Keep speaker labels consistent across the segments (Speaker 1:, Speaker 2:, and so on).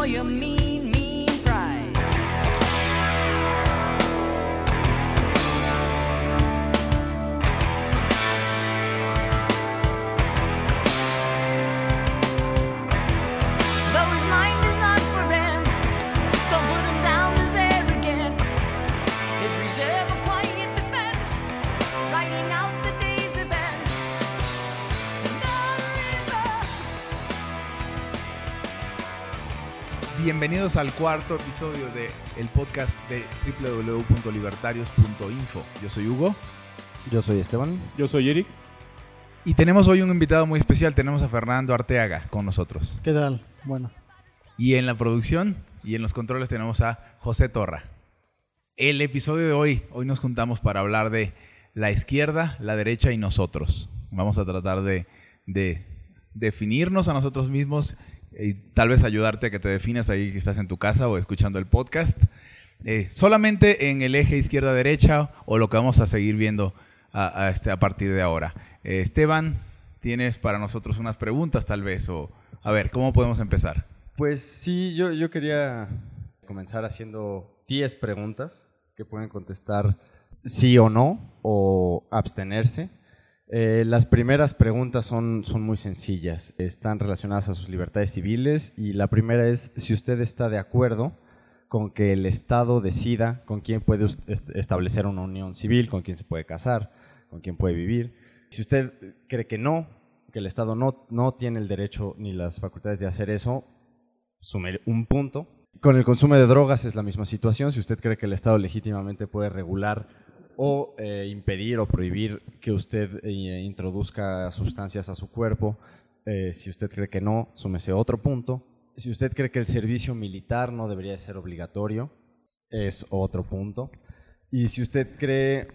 Speaker 1: or your mean, mean pride. Though his mind is not for rent, don't put him down as arrogant. His reserve a quiet defense, writing out the day's events.
Speaker 2: Bienvenidos al cuarto episodio de el podcast de www.libertarios.info. Yo soy Hugo.
Speaker 3: Yo soy Esteban.
Speaker 4: Yo soy Eric.
Speaker 2: Y tenemos hoy un invitado muy especial. Tenemos a Fernando Arteaga con nosotros.
Speaker 5: ¿Qué tal? Bueno.
Speaker 2: Y en la producción y en los controles tenemos a José Torra. El episodio de hoy nos juntamos para hablar de la izquierda, la derecha y nosotros. Vamos a tratar de definirnos a nosotros mismos y tal vez ayudarte a que te definas ahí que estás en tu casa o escuchando el podcast. Solamente en el eje izquierda-derecha o lo que vamos a seguir viendo a partir de ahora. Esteban, tienes para nosotros unas preguntas tal vez, o a ver, ¿cómo podemos empezar?
Speaker 3: Pues sí, yo quería comenzar haciendo 10 preguntas que pueden contestar sí o no o abstenerse. Las primeras preguntas son muy sencillas, están relacionadas a sus libertades civiles y la primera es si usted está de acuerdo con que el Estado decida con quién puede establecer una unión civil, con quién se puede casar, con quién puede vivir. Si usted cree que no, que el Estado no tiene el derecho ni las facultades de hacer eso, sume un punto. Con el consumo de drogas es la misma situación. Si usted cree que el Estado legítimamente puede regular o impedir o prohibir que usted introduzca sustancias a su cuerpo, si usted cree que no, súmese otro punto. Si usted cree que el servicio militar no debería ser obligatorio, es otro punto. Y si usted cree,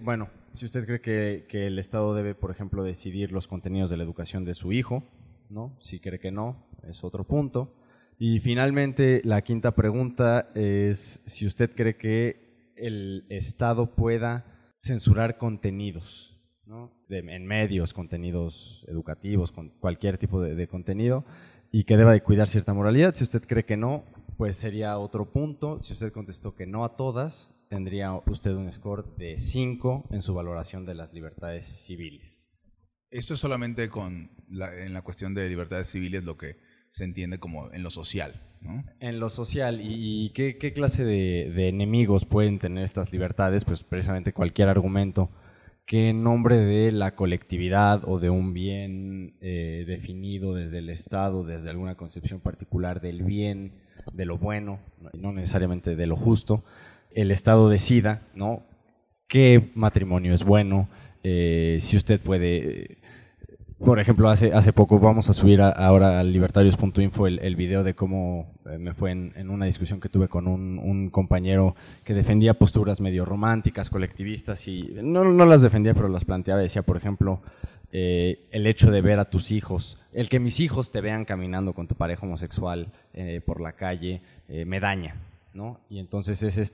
Speaker 3: que el Estado debe, por ejemplo, decidir los contenidos de la educación de su hijo, ¿no? Si cree que no, es otro punto. Y finalmente, la quinta pregunta es si usted cree que el Estado pueda censurar contenidos, ¿no? En medios, contenidos educativos, con cualquier tipo de contenido, y que deba de cuidar cierta moralidad. Si usted cree que no, pues sería otro punto. Si usted contestó que no a todas, tendría usted un score de 5 en su valoración de las libertades civiles.
Speaker 2: Esto es solamente en la cuestión de libertades civiles lo que se entiende como en lo social, ¿no? En
Speaker 3: lo social. ¿Y qué clase de enemigos pueden tener estas libertades? Pues precisamente cualquier argumento que en nombre de la colectividad o de un bien definido desde el Estado, desde alguna concepción particular del bien, de lo bueno, no necesariamente de lo justo, el Estado decida, ¿no?, qué matrimonio es bueno, si usted puede. Por ejemplo, hace poco vamos a subir ahora a libertarios.info el video de cómo me fue en una discusión que tuve con un compañero que defendía posturas medio románticas, colectivistas, y no las defendía, pero las planteaba. Decía, por ejemplo, el hecho de ver a tus hijos, el que mis hijos te vean caminando con tu pareja homosexual por la calle, me daña, ¿no? Y entonces es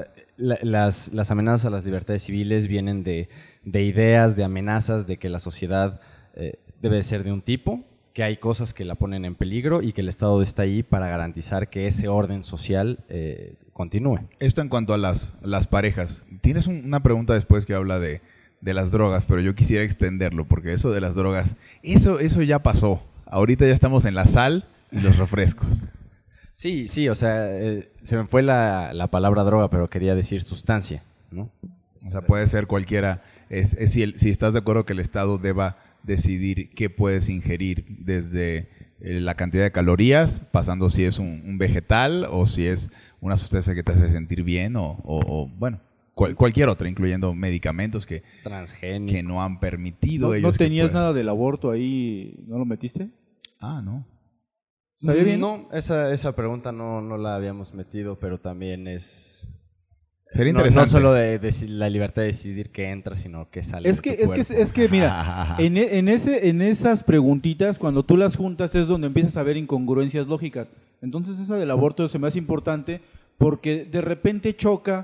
Speaker 3: las amenazas a las libertades civiles vienen de ideas, de amenazas, de que la sociedad debe ser de un tipo, que hay cosas que la ponen en peligro y que el Estado está ahí para garantizar que ese orden social continúe.
Speaker 2: Esto en cuanto a las parejas. Tienes una pregunta después que habla de las drogas, pero yo quisiera extenderlo, porque eso de las drogas, eso ya pasó. Ahorita ya estamos en la sal y los refrescos.
Speaker 3: Sí, o sea, se me fue la palabra droga, pero quería decir sustancia, ¿no?
Speaker 2: O sea, puede ser cualquiera. Si estás de acuerdo que el Estado deba decidir qué puedes ingerir, desde la cantidad de calorías, pasando si es un vegetal o si es una sustancia que te hace sentir bien o cualquier otra, incluyendo medicamentos que no han permitido ellos.
Speaker 4: ¿No tenías nada del aborto ahí? ¿No lo metiste?
Speaker 2: No.
Speaker 4: ¿Sabía bien?
Speaker 3: No, esa pregunta no la habíamos metido, pero también es...
Speaker 2: Sería interesante.
Speaker 3: No solo de la libertad de decidir qué entra, sino qué sale de tu cuerpo.
Speaker 4: Es que mira, en esas preguntitas, cuando tú las juntas, es donde empiezas a ver incongruencias lógicas. Entonces esa del aborto se me hace importante porque de repente choca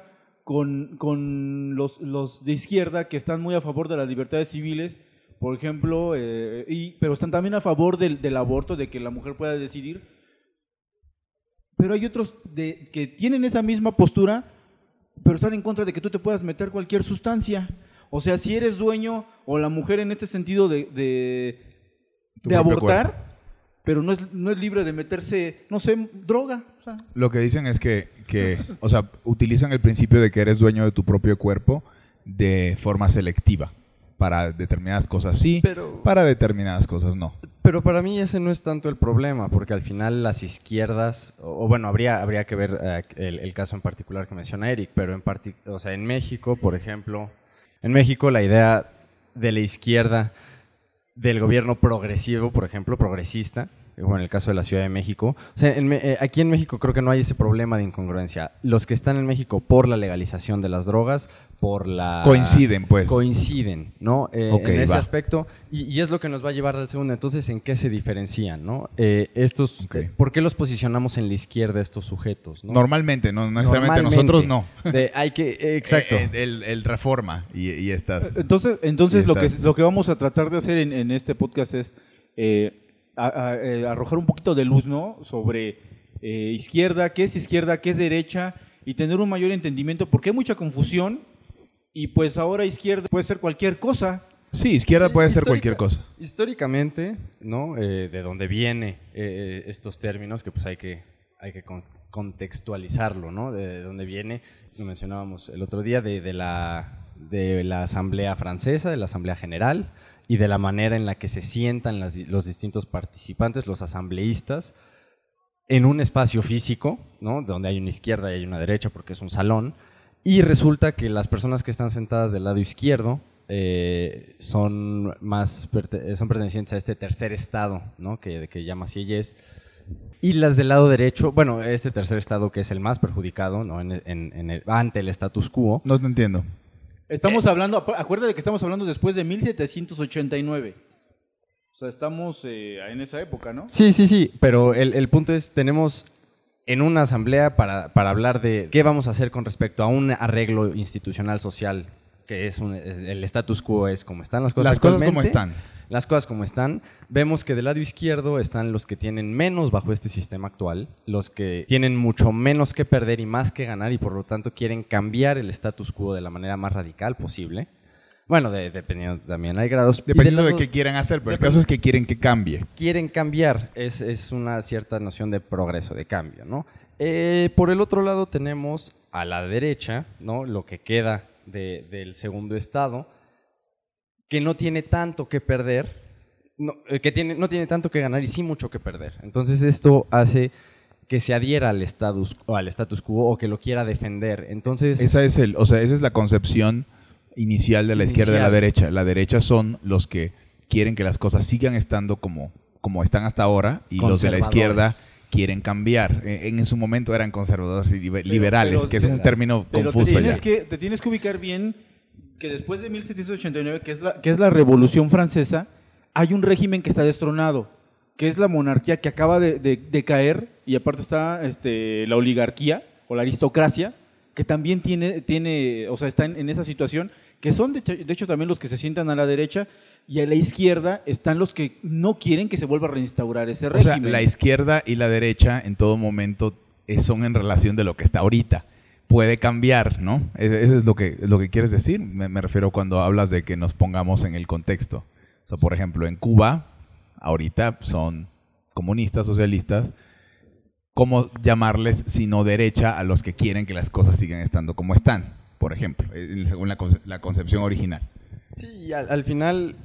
Speaker 4: con los de izquierda que están muy a favor de las libertades civiles, por ejemplo, pero están también a favor del aborto, de que la mujer pueda decidir. pero hay otros que tienen esa misma postura, pero están en contra de que tú te puedas meter cualquier sustancia. O sea, si eres dueño, o la mujer en este sentido de abortar, cuerpo, pero no es libre de meterse, no sé, droga. O sea.
Speaker 2: Lo que dicen es que o sea, utilizan el principio de que eres dueño de tu propio cuerpo de forma selectiva. Para determinadas cosas sí, pero para determinadas cosas no.
Speaker 3: Pero para mí ese no es tanto el problema, porque al final las izquierdas, o bueno, habría que ver el caso en particular que menciona Eric, pero o sea, en México, por ejemplo, en México la idea de la izquierda del gobierno progresivo, por ejemplo, progresista, como en el caso de la Ciudad de México. O sea, aquí en México creo que no hay ese problema de incongruencia. Los que están en México por la legalización de las drogas, por la...
Speaker 2: Coinciden, pues.
Speaker 3: Coinciden, ¿no? Okay, en ese aspecto. Y es lo que nos va a llevar al segundo. Entonces, ¿en qué se diferencian, no? Okay. ¿Por qué los posicionamos en la izquierda estos sujetos, ¿no?
Speaker 2: Normalmente, no necesariamente nosotros no.
Speaker 3: Exacto.
Speaker 2: El Reforma y estas...
Speaker 4: Entonces lo que vamos a tratar de hacer en este podcast es... arrojar un poquito de luz, ¿no? Sobre izquierda, qué es derecha, y tener un mayor entendimiento, porque hay mucha confusión, y pues ahora izquierda puede ser cualquier cosa.
Speaker 2: Sí, izquierda puede ser cualquier cosa.
Speaker 3: Históricamente, ¿no? De dónde viene estos términos, que pues hay que contextualizarlo, ¿no? De dónde viene, lo mencionábamos el otro día, de la Asamblea Francesa, de la Asamblea General, y de la manera en la que se sientan los distintos participantes, los asambleístas, en un espacio físico, ¿no? Donde hay una izquierda y hay una derecha porque es un salón, y resulta que las personas que están sentadas del lado izquierdo son pertenecientes a este tercer estado, ¿no? que llama Sieyès, y las del lado derecho, bueno, este tercer estado que es el más perjudicado, ¿no? ante el status quo.
Speaker 2: No te entiendo.
Speaker 4: Estamos hablando, acuérdate que estamos hablando después de 1789. O sea, estamos en esa época, ¿no?
Speaker 3: Sí, pero el punto es, tenemos en una asamblea para hablar de qué vamos a hacer con respecto a un arreglo institucional social, que es el status quo, es como están las cosas actualmente. Las cosas como están. Vemos que del lado izquierdo están los que tienen menos bajo este sistema actual, los que tienen mucho menos que perder y más que ganar, y por lo tanto quieren cambiar el status quo de la manera más radical posible. Bueno, dependiendo también, hay grados.
Speaker 2: Dependiendo de qué quieran hacer, pero el caso es que quieren que cambie.
Speaker 3: Quieren cambiar, es una cierta noción de progreso, de cambio, ¿no? Por el otro lado tenemos a la derecha, ¿no? Lo que queda del segundo estado, que no tiene tanto que perder, no tiene tanto que ganar y sí mucho que perder. Entonces esto hace que se adhiera al status quo o que lo quiera defender. Entonces
Speaker 2: esa es la concepción inicial de la izquierda y de la derecha. La derecha son los que quieren que las cosas sigan estando como están hasta ahora, y los de la izquierda quieren cambiar. En su momento eran conservadores y liberales, que es un término confuso.
Speaker 4: Te tienes que ubicar bien que después de 1789, que es la Revolución Francesa, hay un régimen que está destronado, que es la monarquía que acaba de caer, y aparte está la oligarquía o la aristocracia, que también tiene, o sea, está en esa situación, que son de hecho también los que se sientan a la derecha, y a la izquierda están los que no quieren que se vuelva a reinstaurar ese régimen.
Speaker 2: O sea, la izquierda y la derecha en todo momento son en relación de lo que está ahorita. Puede cambiar, ¿no? Eso es lo que quieres decir. Me refiero cuando hablas de que nos pongamos en el contexto. O sea, por ejemplo, en Cuba, ahorita son comunistas, socialistas. ¿Cómo llamarles sino derecha a los que quieren que las cosas sigan estando como están? Por ejemplo, según la concepción original.
Speaker 3: Sí, al final,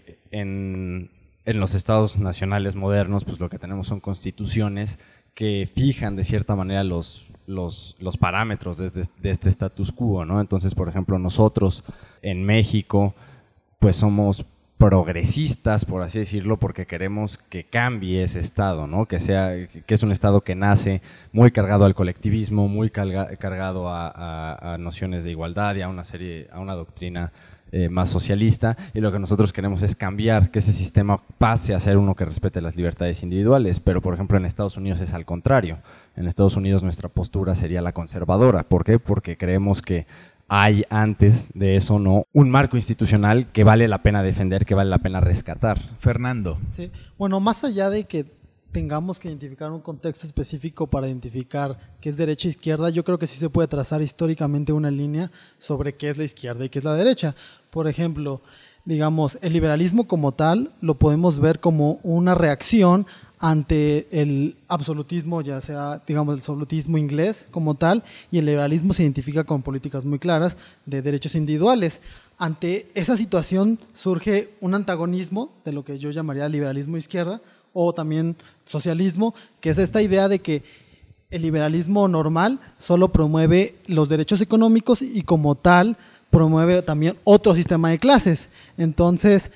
Speaker 3: en los estados nacionales modernos, pues lo que tenemos son constituciones que fijan de cierta manera los parámetros de este status quo, ¿no? Entonces, por ejemplo, nosotros en México, pues somos progresistas, por así decirlo, porque queremos que cambie ese estado, ¿no? Que es un estado que nace muy cargado al colectivismo, muy cargado a nociones de igualdad y a una doctrina más socialista, y lo que nosotros queremos es cambiar, que ese sistema pase a ser uno que respete las libertades individuales. Pero por ejemplo en Estados Unidos es al contrario. En Estados Unidos nuestra postura sería la conservadora. ¿Por qué? Porque creemos que hay antes de eso, ¿no?, un marco institucional que vale la pena defender, que vale la pena rescatar.
Speaker 2: Fernando.
Speaker 5: Sí. Bueno, más allá de que tengamos que identificar un contexto específico para identificar qué es derecha e izquierda. Yo creo que sí se puede trazar históricamente una línea sobre qué es la izquierda y qué es la derecha. Por ejemplo, digamos, el liberalismo como tal lo podemos ver como una reacción ante el absolutismo, ya sea, digamos, el absolutismo inglés como tal, y el liberalismo se identifica con políticas muy claras de derechos individuales. Ante esa situación surge un antagonismo de lo que yo llamaría liberalismo izquierda, o también socialismo, que es esta idea de que el liberalismo normal solo promueve los derechos económicos y como tal promueve también otro sistema de clases. Entonces,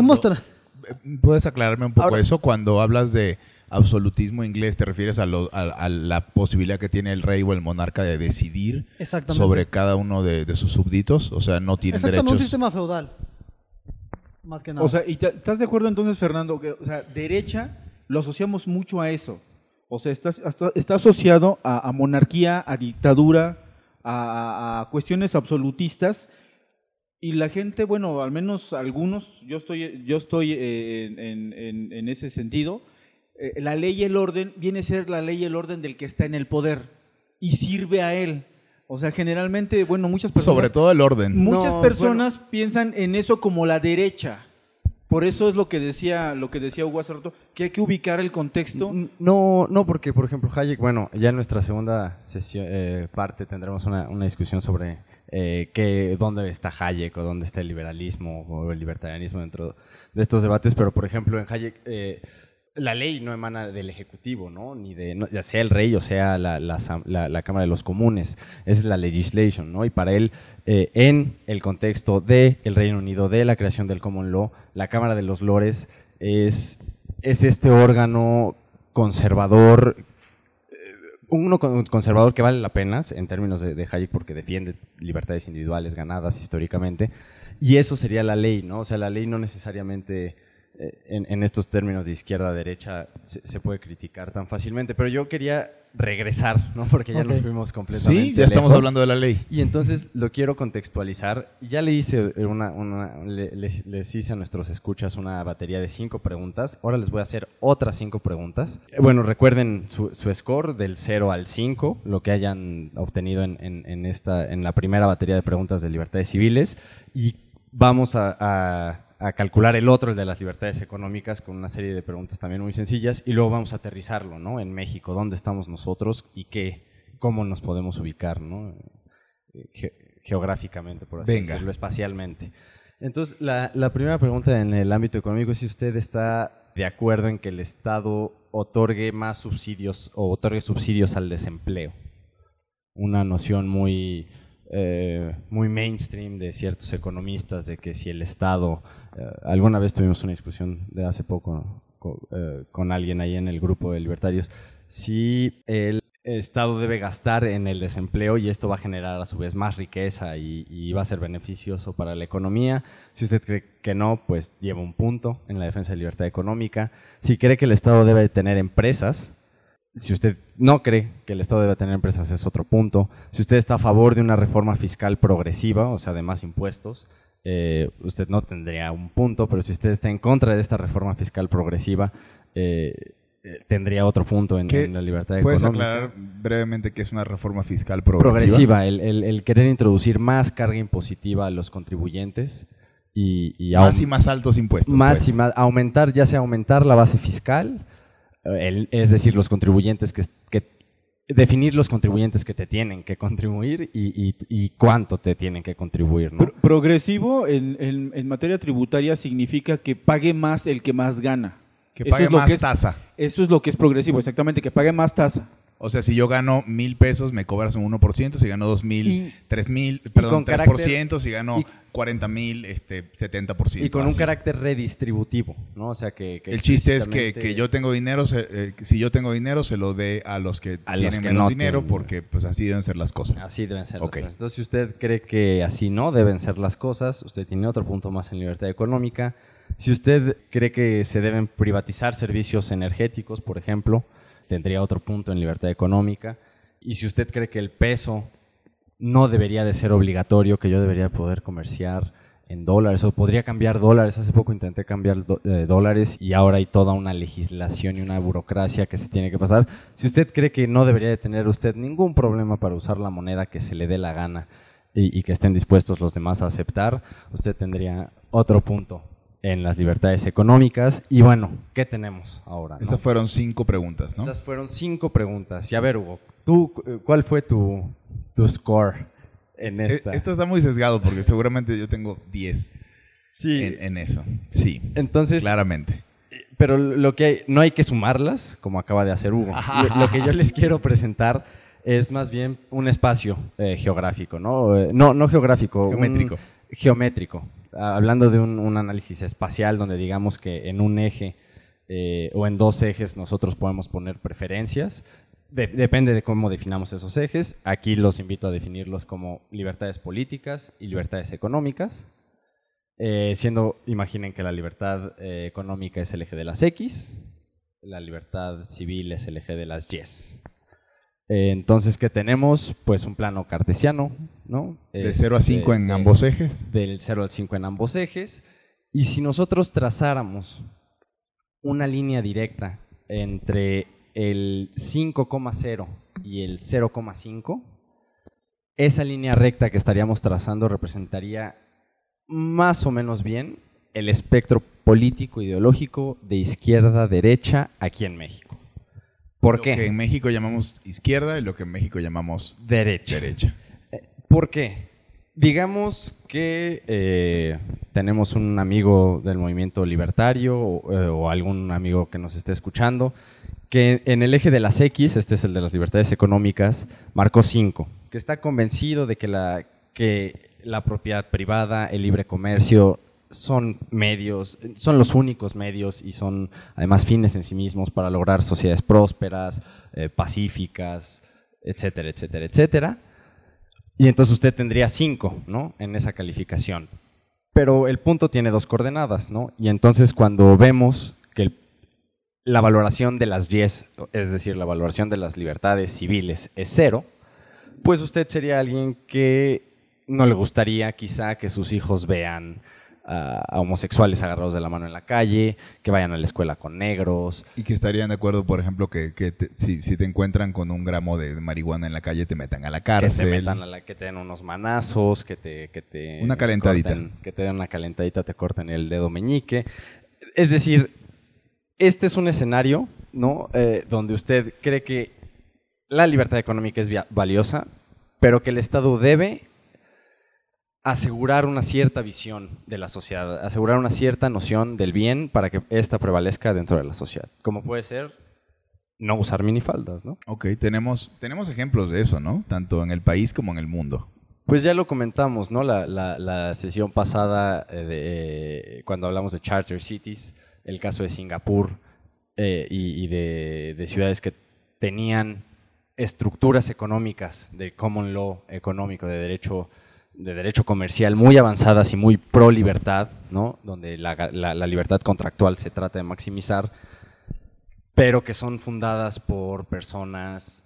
Speaker 2: ¿Puedes aclararme un poco
Speaker 3: Ahora,
Speaker 2: eso? Cuando hablas de absolutismo inglés, ¿te refieres a la posibilidad que tiene el rey o el monarca de decidir sobre cada uno de sus súbditos? O sea, no tienen derechos.
Speaker 5: un sistema feudal, más que nada.
Speaker 4: O sea, ¿y estás de acuerdo entonces, Fernando? Que, o sea, derecha lo asociamos mucho a eso. O sea, está asociado a monarquía, a dictadura, a cuestiones absolutistas. Y la gente, bueno, al menos algunos, yo estoy en ese sentido, la ley y el orden viene a ser la ley y el orden del que está en el poder y sirve a él. O sea, generalmente, bueno, muchas personas...
Speaker 2: Sobre todo el orden.
Speaker 4: Muchas personas piensan en eso como la derecha. Por eso es lo que decía Hugo hace rato, que hay que ubicar el contexto.
Speaker 3: No, porque, por ejemplo, Hayek, bueno, ya en nuestra segunda sesión, parte tendremos una discusión sobre dónde está Hayek o dónde está el liberalismo o el libertarianismo dentro de estos debates, pero, por ejemplo, en Hayek la ley no emana del Ejecutivo, ¿no? Ya sea el rey o sea la Cámara de los Comunes, es la legislation, ¿no? Y para él, en el contexto del Reino Unido, de la creación del Common Law, la Cámara de los Lores es este órgano conservador, conservador que vale la pena en términos de Hayek porque defiende libertades individuales ganadas históricamente, y eso sería la ley, ¿no? O sea, la ley no necesariamente en estos términos de izquierda-derecha se puede criticar tan fácilmente, pero yo quería regresar, ¿no? Porque ya nos fuimos completamente
Speaker 2: Sí, ya estamos
Speaker 3: lejos.
Speaker 2: hablando de la ley.
Speaker 3: Y entonces lo quiero contextualizar. Ya le hice les hice a nuestros escuchas una batería de 5 preguntas. Ahora les voy a hacer otras 5 preguntas. Bueno, recuerden su score del 0 al 5, lo que hayan obtenido en la primera batería de preguntas de libertades civiles. Y vamos a calcular el otro, el de las libertades económicas, con una serie de preguntas también muy sencillas, y luego vamos a aterrizarlo, ¿no? En México, ¿dónde estamos nosotros y cómo nos podemos ubicar, ¿no? Geográficamente, por así decirlo, espacialmente. Entonces, la primera pregunta en el ámbito económico es si usted está de acuerdo en que el Estado otorgue más subsidios o otorgue subsidios al desempleo. Una noción muy mainstream de ciertos economistas de que si el Estado, alguna vez tuvimos una discusión de hace poco con alguien ahí en el grupo de libertarios, si el Estado debe gastar en el desempleo y esto va a generar a su vez más riqueza y va a ser beneficioso para la economía. Si usted cree que no, pues lleva un punto en la defensa de la libertad económica. Si cree que el Estado debe tener empresas, si usted no cree que el Estado debe tener empresas, es otro punto. Si usted está a favor de una reforma fiscal progresiva, o sea, de más impuestos, usted no tendría un punto, pero si usted está en contra de esta reforma fiscal progresiva, tendría otro punto en la libertad económica.
Speaker 2: ¿Puedes aclarar brevemente qué es una reforma fiscal progresiva?
Speaker 3: Progresiva, el querer introducir más carga impositiva a los contribuyentes y
Speaker 2: más y más altos impuestos.
Speaker 3: Más y más, aumentar, ya sea aumentar la base fiscal, es decir, los contribuyentes definir los contribuyentes que te tienen que contribuir y cuánto te tienen que contribuir, ¿no?
Speaker 4: Progresivo en materia tributaria significa que pague más el que más gana.
Speaker 2: Que pague más tasa.
Speaker 4: Eso es lo que es progresivo, exactamente, que pague más tasa.
Speaker 2: O sea, si yo gano 1,000 pesos, me cobras un 1%, si gano 2,000, 3,000, perdón, 3%, si gano 40,000, 70%.
Speaker 3: Y con un carácter redistributivo, ¿no? O sea, que
Speaker 2: el chiste es que yo tengo dinero, si yo tengo dinero, se lo dé a los que tienen menos dinero, porque pues así deben ser las cosas.
Speaker 3: Así deben ser las cosas. Entonces, si usted cree que así no deben ser las cosas, usted tiene otro punto más en libertad económica. Si usted cree que se deben privatizar servicios energéticos, por ejemplo, tendría otro punto en libertad económica. Y si usted cree que el peso no debería de ser obligatorio, que yo debería poder comerciar en dólares o podría cambiar dólares. Hace poco intenté cambiar dólares y ahora hay toda una legislación y una burocracia que se tiene que pasar. Si usted cree que no debería de tener usted ningún problema para usar la moneda que se le dé la gana y que estén dispuestos los demás a aceptar, usted tendría otro punto en las libertades económicas. Y bueno, ¿qué tenemos ahora, no?
Speaker 2: Esas fueron 5 preguntas, ¿no?
Speaker 3: Esas fueron 5 preguntas. Y a ver, Hugo, ¿tú cuál fue tu score en esta?
Speaker 2: Esto está muy sesgado porque seguramente yo tengo 10
Speaker 3: Sí.
Speaker 2: en eso. Sí,
Speaker 3: Entonces,
Speaker 2: claramente.
Speaker 3: pero lo que hay, no hay que sumarlas, como acaba de hacer Hugo. Lo que yo les quiero presentar es más bien un espacio geográfico, ¿no? No geográfico.
Speaker 2: Geométrico.
Speaker 3: Geométrico. Hablando de un análisis espacial donde digamos que en un eje o en 2 ejes nosotros podemos poner preferencias. Depende de cómo definamos esos ejes. Aquí los invito a definirlos como libertades políticas y libertades económicas. Imaginen que la libertad económica es el eje de las X, la libertad civil es el eje de las Y. Entonces, ¿qué tenemos? Pues un plano cartesiano, ¿no?
Speaker 2: De 0 a 5 en ambos ejes.
Speaker 3: Del 0 al 5 en ambos ejes. Y si nosotros trazáramos una línea directa entre el 5,0 y el 0,5, esa línea recta que estaríamos trazando representaría más o menos bien el espectro político ideológico de izquierda a derecha aquí en México. ¿Por qué?
Speaker 2: Lo que en México llamamos izquierda y lo que en México llamamos
Speaker 3: derecha. ¿Por qué? Digamos que tenemos un amigo del movimiento libertario o algún amigo que nos esté escuchando que en el eje de las X, este es el de las libertades económicas, marcó 5, que está convencido de que la propiedad privada, el libre comercio son los únicos medios y son además fines en sí mismos para lograr sociedades prósperas, pacíficas, etcétera, etcétera, etcétera. Y entonces usted tendría 5, ¿no? En esa calificación. Pero el punto tiene 2 coordenadas, ¿no? Y entonces cuando vemos que la valoración de las Y, es decir, la valoración de las libertades civiles es 0, pues usted sería alguien que no le gustaría quizá que sus hijos vean a homosexuales agarrados de la mano en la calle, que vayan a la escuela con negros.
Speaker 2: Y que estarían de acuerdo, por ejemplo, que si te encuentran con 1 gramo de marihuana en la calle, te metan a la cárcel.
Speaker 3: Que te den unos manazos, que te
Speaker 2: una calentadita.
Speaker 3: Que te den una calentadita, te corten el dedo meñique. Es decir, este es un escenario, ¿no? Donde usted cree que la libertad económica es valiosa, pero que el Estado debe asegurar una cierta visión de la sociedad, asegurar una cierta noción del bien para que ésta prevalezca dentro de la sociedad. Como puede ser no usar minifaldas, ¿no?
Speaker 2: Ok, tenemos ejemplos de eso, ¿no? Tanto en el país como en el mundo.
Speaker 3: Pues ya lo comentamos, ¿no? La sesión pasada cuando hablamos de Charter Cities, el caso de Singapur y de ciudades que tenían estructuras económicas de common law económico, de derecho comercial muy avanzadas y muy pro libertad, ¿no? Donde la libertad contractual se trata de maximizar, pero que son fundadas por personas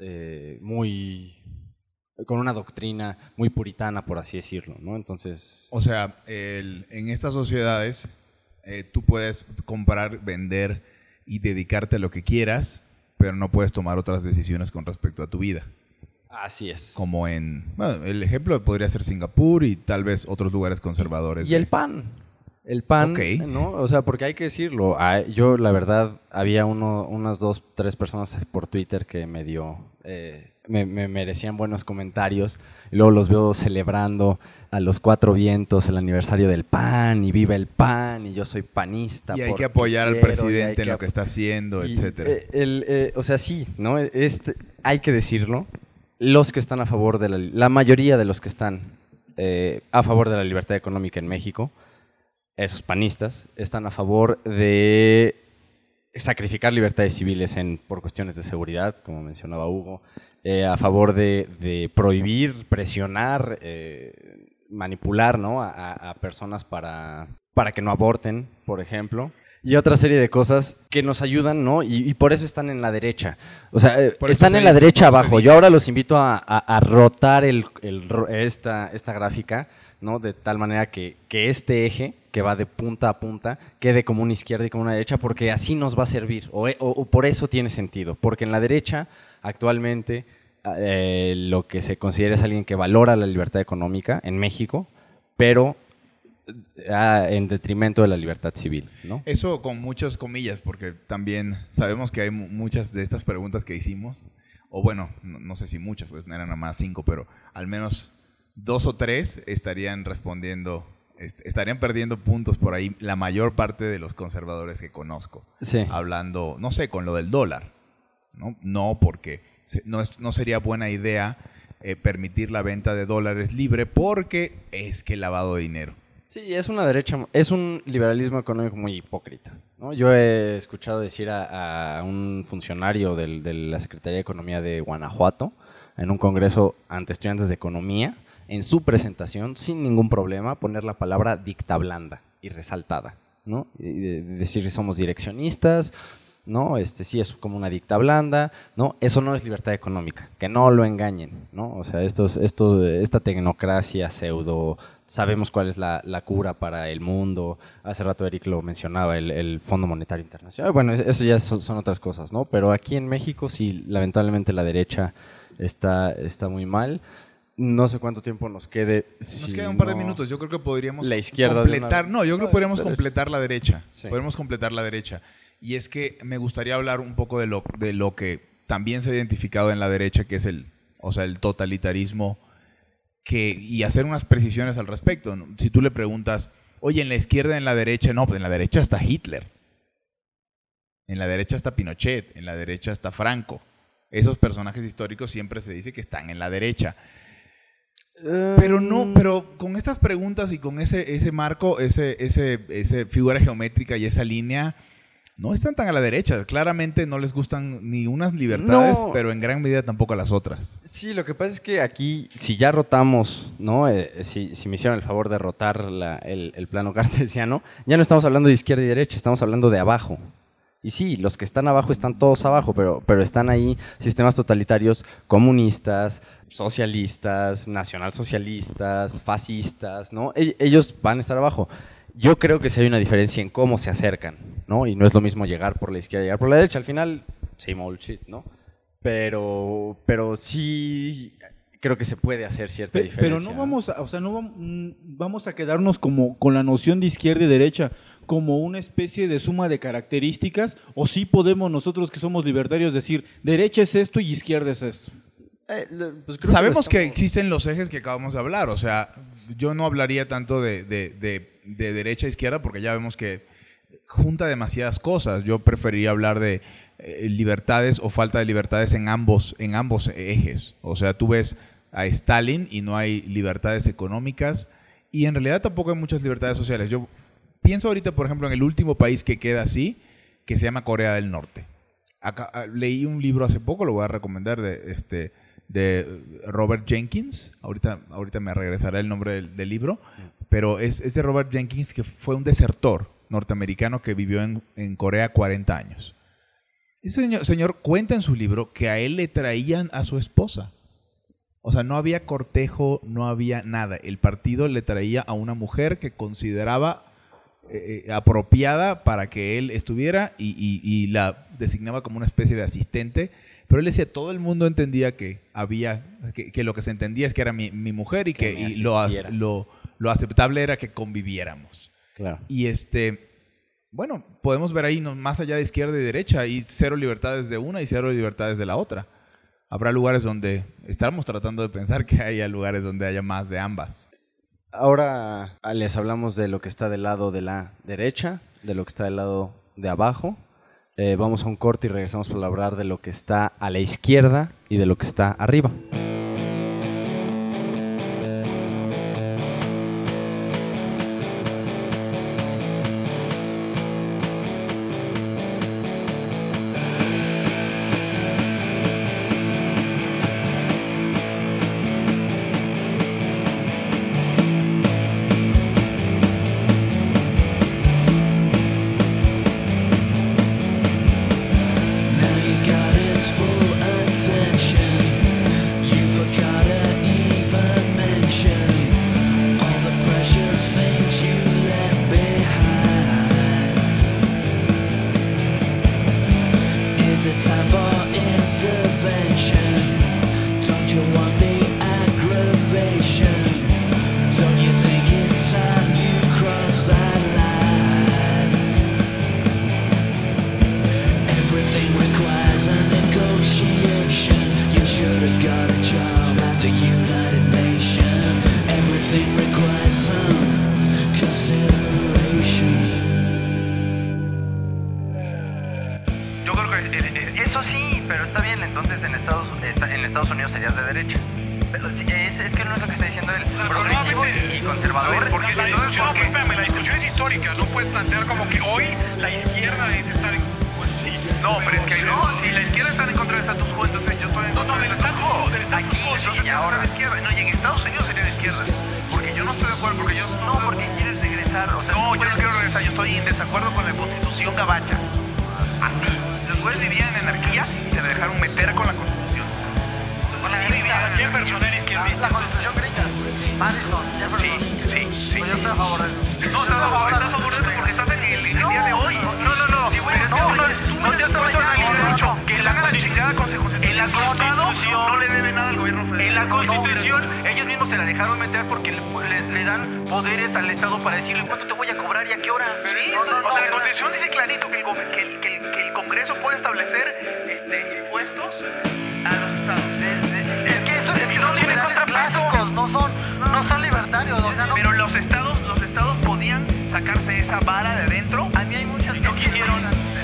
Speaker 3: con una doctrina muy puritana, por así decirlo, ¿no? Entonces,
Speaker 2: o sea, en estas sociedades tú puedes comprar, vender y dedicarte a lo que quieras, pero no puedes tomar otras decisiones con respecto a tu vida.
Speaker 3: Así es.
Speaker 2: Como el ejemplo podría ser Singapur y tal vez otros lugares conservadores.
Speaker 3: Y el PAN. El PAN,
Speaker 2: okay,
Speaker 3: ¿no? O sea, porque hay que decirlo. Yo, la verdad, había unas 2, 3 personas por Twitter que me merecían buenos comentarios. Y luego los veo celebrando a los 4 vientos el aniversario del PAN y viva el PAN y yo soy panista.
Speaker 2: Y hay que apoyar al presidente en lo que está haciendo, etcétera.
Speaker 3: O sea, sí, ¿no? Hay que decirlo. Los que están a favor de la mayoría de los que están a favor de la libertad económica en México, esos panistas, están a favor de sacrificar libertades civiles por cuestiones de seguridad, como mencionaba Hugo, a favor de prohibir, presionar, manipular, ¿no? a personas para que no aborten, por ejemplo. Y otra serie de cosas que nos ayudan, ¿no? Y por eso están en la derecha. O sea, están en la derecha abajo. Yo ahora los invito a rotar esta gráfica. ¿no? De tal manera que este eje, que va de punta a punta, quede como una izquierda y como una derecha, porque así nos va a servir, o por eso tiene sentido, porque en la derecha, actualmente, lo que se considera es alguien que valora la libertad económica en México, pero en detrimento de la libertad civil, ¿no?
Speaker 2: Eso con muchas comillas, porque también sabemos que hay muchas de estas preguntas que hicimos, o bueno, no sé si muchas, pues no eran nada más 5, pero al menos 2 o 3 estarían respondiendo, estarían perdiendo puntos por ahí la mayor parte de los conservadores que conozco.
Speaker 3: Sí.
Speaker 2: Hablando, no sé, con lo del dólar, ¿no? No, porque no sería buena idea permitir la venta de dólares libre porque es que lavado de dinero.
Speaker 3: Sí, es una derecha, es un liberalismo económico muy hipócrita, ¿no? Yo he escuchado decir a un funcionario de la Secretaría de Economía de Guanajuato, en un congreso ante estudiantes de economía, en su presentación, sin ningún problema, poner la palabra dicta blanda y resaltada, ¿no? Y decir que somos direccionistas, ¿no? Sí es como una dicta blanda, ¿no? Eso no es libertad económica, que no lo engañen, ¿no? O sea, esta tecnocracia pseudo, sabemos cuál es la cura para el mundo. Hace rato Eric lo mencionaba, el Fondo Monetario Internacional. Bueno, eso ya son otras cosas, ¿no? Pero aquí en México sí, lamentablemente la derecha está muy mal. No sé cuánto tiempo nos quede.
Speaker 2: Nos queda un par de minutos. Yo creo que podríamos
Speaker 3: la izquierda
Speaker 2: completar. No, yo creo que podríamos
Speaker 3: derecha.
Speaker 2: completar la derecha.
Speaker 3: Sí.
Speaker 2: Podemos completar la derecha. Y es que me gustaría hablar un poco de lo que también se ha identificado en la derecha, que es el totalitarismo, y hacer unas precisiones al respecto, ¿no? Si tú le preguntas, oye, en la izquierda, en la derecha, no, pues en la derecha está Hitler. En la derecha está Pinochet, en la derecha está Franco. Esos personajes históricos siempre se dice que están en la derecha. Pero con estas preguntas y con ese marco, ese figura geométrica y esa línea, no están tan a la derecha. Claramente no les gustan ni unas libertades,
Speaker 3: No.
Speaker 2: pero en gran medida tampoco a las otras.
Speaker 3: Sí, lo que pasa es que aquí, si ya rotamos, ¿no? Si me hicieron el favor de rotar el plano cartesiano, ya no estamos hablando de izquierda y derecha, estamos hablando de abajo. Y sí, los que están abajo están todos abajo, pero están ahí sistemas totalitarios comunistas, socialistas, nacionalsocialistas, fascistas, ¿no? Ellos van a estar abajo. Yo creo que sí hay una diferencia en cómo se acercan, ¿no? Y no es lo mismo llegar por la izquierda y llegar por la derecha. Al final, same old shit, ¿no? Pero sí creo que se puede hacer cierta diferencia.
Speaker 4: Pero no vamos vamos a quedarnos como con la noción de izquierda y derecha como una especie de suma de características, o sí podemos nosotros que somos libertarios decir derecha es esto y izquierda es esto.
Speaker 3: Pues
Speaker 2: Sabemos que existen los ejes que acabamos de hablar, o sea, yo no hablaría tanto de derecha a izquierda porque ya vemos que junta demasiadas cosas. Yo preferiría hablar de libertades o falta de libertades en ambos ejes. O sea, tú ves a Stalin y no hay libertades económicas y en realidad tampoco hay muchas libertades sociales. Yo pienso ahorita, por ejemplo, en el último país que queda así, que se llama Corea del Norte. Leí un libro hace poco, lo voy a recomendar, de Robert Jenkins. Ahorita me regresará el nombre del libro, pero es de Robert Jenkins, que fue un desertor norteamericano que vivió en Corea 40 años. Ese señor cuenta en su libro que a él le traían a su esposa. O sea, no había cortejo, no había nada. El partido le traía a una mujer que consideraba apropiada para que él estuviera y la designaba como una especie de asistente. Pero él decía, todo el mundo entendía que lo que se entendía es que era mi mujer y que lo aceptable era que conviviéramos.
Speaker 3: Claro.
Speaker 2: Y bueno, podemos ver ahí más allá de izquierda y derecha, hay 0 libertades de una y 0 libertades de la otra. Habrá lugares donde estamos tratando de pensar que haya lugares donde haya más de ambas.
Speaker 3: Ahora les hablamos de lo que está del lado de la derecha, de lo que está del lado de abajo. Vamos a un corte y regresamos para hablar de lo que está a la izquierda y de lo que está arriba.
Speaker 6: Now you got his full attention. Estados Unidos serías de derecha. Pero es que no es lo que está diciendo él. Progresivo y conservador.
Speaker 7: Porque la discusión es histórica. No puedes plantear como que hoy la izquierda es estar en... Pues sí. No, pero es que no. Si la izquierda está en contra del status quo, entonces yo estoy en contra del status quo. Aquí y ahora la izquierda. No, y en Estados Unidos sería de izquierda. Porque yo no estoy de acuerdo. Porque yo no, porque quieres regresar. O sea, no, yo no quiero regresar. Yo estoy en desacuerdo con la constitución gabacha. Así. Los güeyes vivían en anarquía y se le dejaron meter con la constitución. ¿Quién persona era izquierdista?
Speaker 6: La constitución gringa. Madison,
Speaker 7: Sí.
Speaker 6: Pues yo estoy a favor de eso.
Speaker 7: No, estás a favor de eso porque estás en el día de hoy. No. Dicho que le hagan la chingada con en la Constitución no le debe nada al gobierno federal. En la Constitución ellos mismos se la dejaron meter porque le dan poderes al Estado para decirle cuánto te voy a cobrar y a qué hora. Sí, o sea, la Constitución dice clarito que el Congreso puede establecer impuestos a los estados. Es que no tiene contrapeso.
Speaker 6: No son libertarios. O sea,
Speaker 7: pero los estados podían sacarse esa vara de adentro.
Speaker 6: A mí hay muchas
Speaker 7: no quisieron.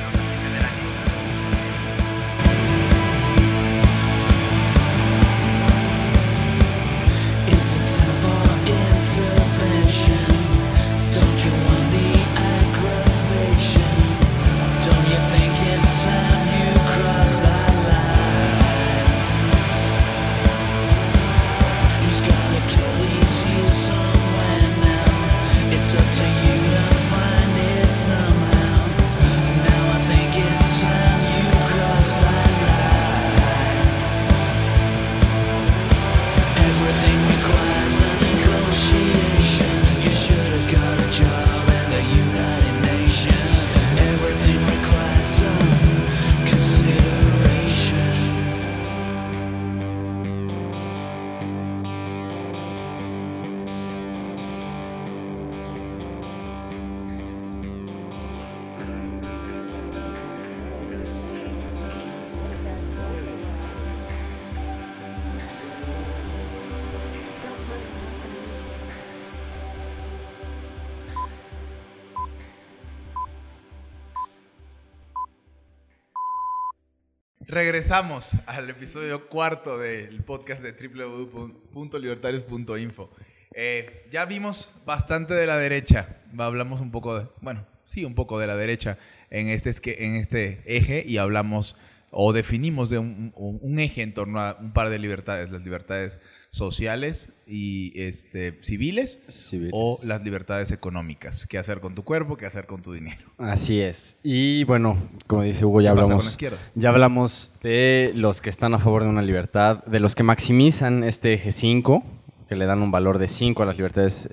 Speaker 2: Regresamos al episodio 4 del podcast de www.libertarios.info. Ya vimos bastante de la derecha. Hablamos un poco de, un poco de la derecha en este eje y hablamos o definimos de un eje en torno a un par de libertades, las libertades sociales y civiles o las libertades económicas. ¿Qué hacer con tu cuerpo? ¿Qué hacer con tu dinero?
Speaker 3: Así es. Y bueno, como dice Hugo, ya hablamos de los que están a favor de una libertad, de los que maximizan este eje 5, que le dan un valor de 5 a las libertades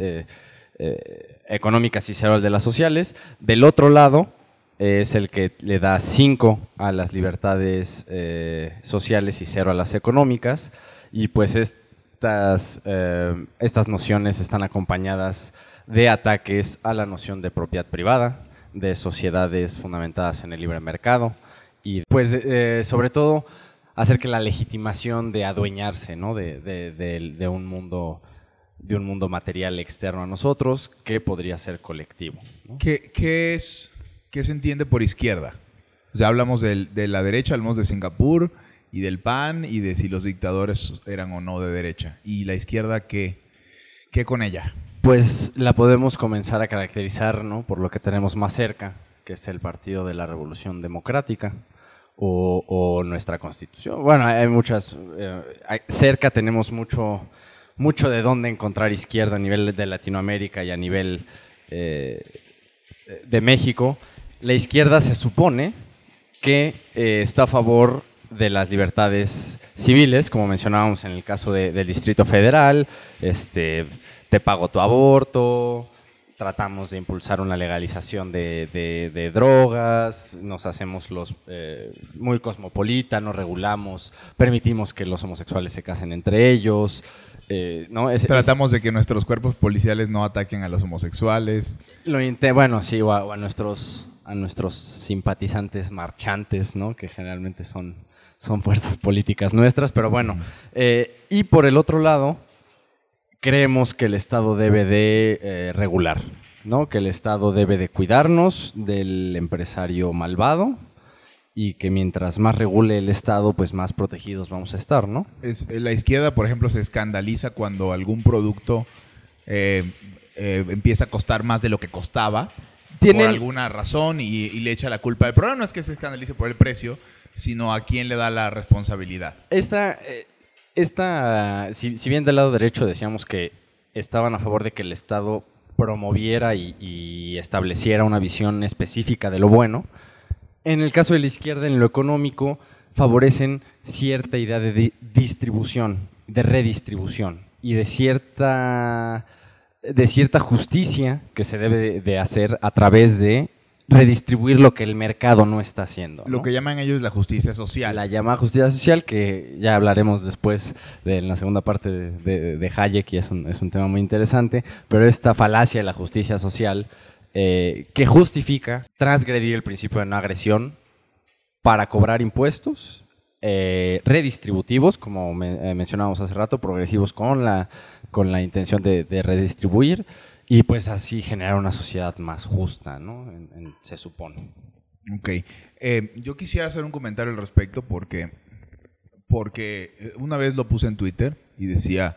Speaker 3: económicas y 0 al de las sociales. Del otro lado es el que le da 5 a las libertades sociales y 0 a las económicas. Y pues estas nociones están acompañadas de ataques a la noción de propiedad privada, de sociedades fundamentadas en el libre mercado y pues sobre todo hacer que la legitimación de adueñarse, ¿no? de un mundo material externo a nosotros que podría ser colectivo, ¿no?
Speaker 2: ¿Qué se entiende por izquierda? Ya hablamos de la derecha, hablamos de Singapur y del PAN y de si los dictadores eran o no de derecha. ¿Y la izquierda qué con ella?
Speaker 3: Pues la podemos comenzar a caracterizar, ¿no? Por lo que tenemos más cerca, que es el Partido de la Revolución Democrática o nuestra Constitución. Bueno, hay muchas. Cerca tenemos mucho de dónde encontrar izquierda a nivel de Latinoamérica y a nivel de México. La izquierda se supone que está a favor de las libertades civiles, como mencionábamos en el caso del Distrito Federal, te pago tu aborto, tratamos de impulsar una legalización de drogas, nos hacemos muy cosmopolitanos, regulamos, permitimos que los homosexuales se casen entre ellos. ¿No?
Speaker 2: Tratamos de que nuestros cuerpos policiales no ataquen a los homosexuales.
Speaker 3: Bueno, sí, o a nuestros simpatizantes marchantes, ¿no? Que generalmente son fuerzas políticas nuestras, pero bueno. Y por el otro lado, creemos que el Estado debe de regular, ¿no? Que el Estado debe de cuidarnos del empresario malvado y que mientras más regule el Estado, pues más protegidos vamos a estar, ¿no?
Speaker 2: La izquierda, por ejemplo, se escandaliza cuando algún producto empieza a costar más de lo que costaba por alguna razón y le echa la culpa. El problema no es que se escandalice por el precio, sino a quién le da la responsabilidad.
Speaker 3: Si bien del lado derecho decíamos que estaban a favor de que el Estado promoviera y estableciera una visión específica de lo bueno, en el caso de la izquierda, en lo económico, favorecen cierta idea de distribución, de redistribución y de cierta justicia que se debe de hacer a través de redistribuir lo que el mercado no está haciendo, ¿no?
Speaker 2: Lo que llaman ellos la justicia social.
Speaker 3: La llamada justicia social, que ya hablaremos después en la segunda parte de Hayek, y es un tema muy interesante, pero esta falacia de la justicia social que justifica transgredir el principio de no agresión para cobrar impuestos redistributivos, como mencionábamos hace rato, progresivos con la intención de redistribuir, y pues así generar una sociedad más justa, ¿no? Se supone.
Speaker 2: Ok. Yo quisiera hacer un comentario al respecto porque una vez lo puse en Twitter y decía,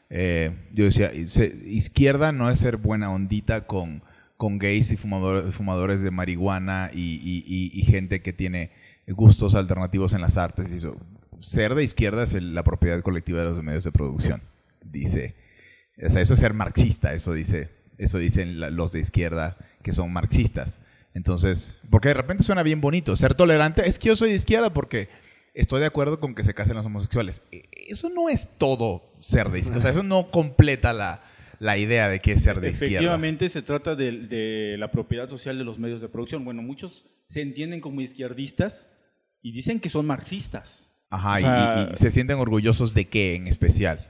Speaker 2: izquierda no es ser buena ondita con gays y fumadores de marihuana y gente que tiene gustos alternativos en las artes. Y eso. Ser de izquierda es la propiedad colectiva de los medios de producción, dice. O sea, eso es ser marxista, eso dicen los de izquierda que son marxistas. Entonces, porque de repente suena bien bonito. Ser tolerante, es que yo soy de izquierda porque estoy de acuerdo con que se casen los homosexuales. Eso no es todo ser de izquierda. O sea, eso no completa la idea de qué es ser de izquierda.
Speaker 4: Efectivamente, se trata de la propiedad social de los medios de producción. Bueno, muchos se entienden como izquierdistas y dicen que son marxistas.
Speaker 2: Ajá, o sea, y se sienten orgullosos de qué en especial.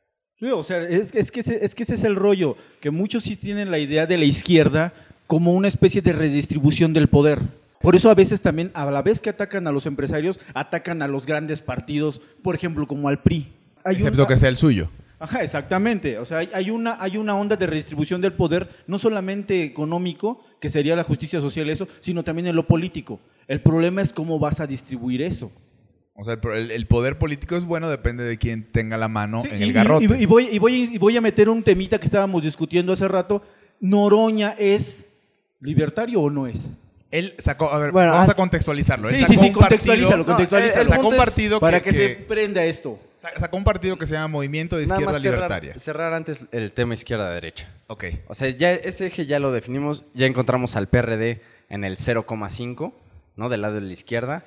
Speaker 4: O sea, es que ese es el rollo, que muchos sí tienen la idea de la izquierda como una especie de redistribución del poder. Por eso a veces también, a la vez que atacan a los empresarios, atacan a los grandes partidos, por ejemplo, como al PRI.
Speaker 2: Excepto que sea el suyo.
Speaker 4: Ajá, exactamente. O sea, hay una onda de redistribución del poder, no solamente económico, que sería la justicia social, eso, sino también en lo político. El problema es cómo vas a distribuir eso.
Speaker 2: O sea, el poder político es bueno, depende de quién tenga la mano en el garrote.
Speaker 4: Y voy a meter un temita que estábamos discutiendo hace rato. ¿Noroña es libertario o no es?
Speaker 2: Él sacó, a ver, vamos a contextualizarlo.
Speaker 4: Contextualízalo.
Speaker 2: Sacó un partido
Speaker 4: para que se prenda esto.
Speaker 2: Sacó un partido que se llama Movimiento de Izquierda Libertaria.
Speaker 3: Cerrar antes el tema izquierda-derecha.
Speaker 2: Ok.
Speaker 3: O sea, ya ese eje ya lo definimos, ya encontramos al PRD en el 0,5, ¿no? Del lado de la izquierda.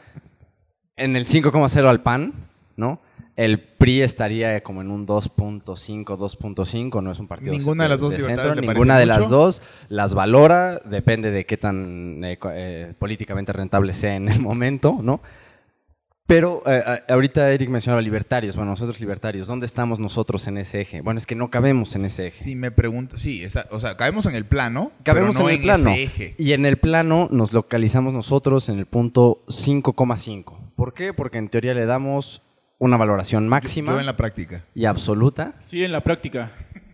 Speaker 3: En el 5,0 al PAN, ¿no? El PRI estaría como en un 2.5, 2.5, no es un partido
Speaker 2: ninguna de las dos
Speaker 3: de
Speaker 2: libertades
Speaker 3: centro,
Speaker 2: te
Speaker 3: ninguna de
Speaker 2: parece
Speaker 3: las dos las valora, depende de qué tan políticamente rentable sea en el momento, ¿no? Pero ahorita Eric mencionaba libertarios. Bueno, nosotros libertarios, ¿dónde estamos nosotros en ese eje? Bueno, es que no cabemos en ese eje.
Speaker 2: Si me preguntas, sí, o sea, cabemos en el plano,
Speaker 3: cabemos
Speaker 2: pero no
Speaker 3: en el plano.
Speaker 2: ese eje.
Speaker 3: Y en el plano nos localizamos nosotros en el punto 5,5. ¿Por qué? Porque en teoría le damos una valoración máxima.
Speaker 2: Yo en la práctica.
Speaker 3: Y absoluta.
Speaker 4: Sí, en la práctica.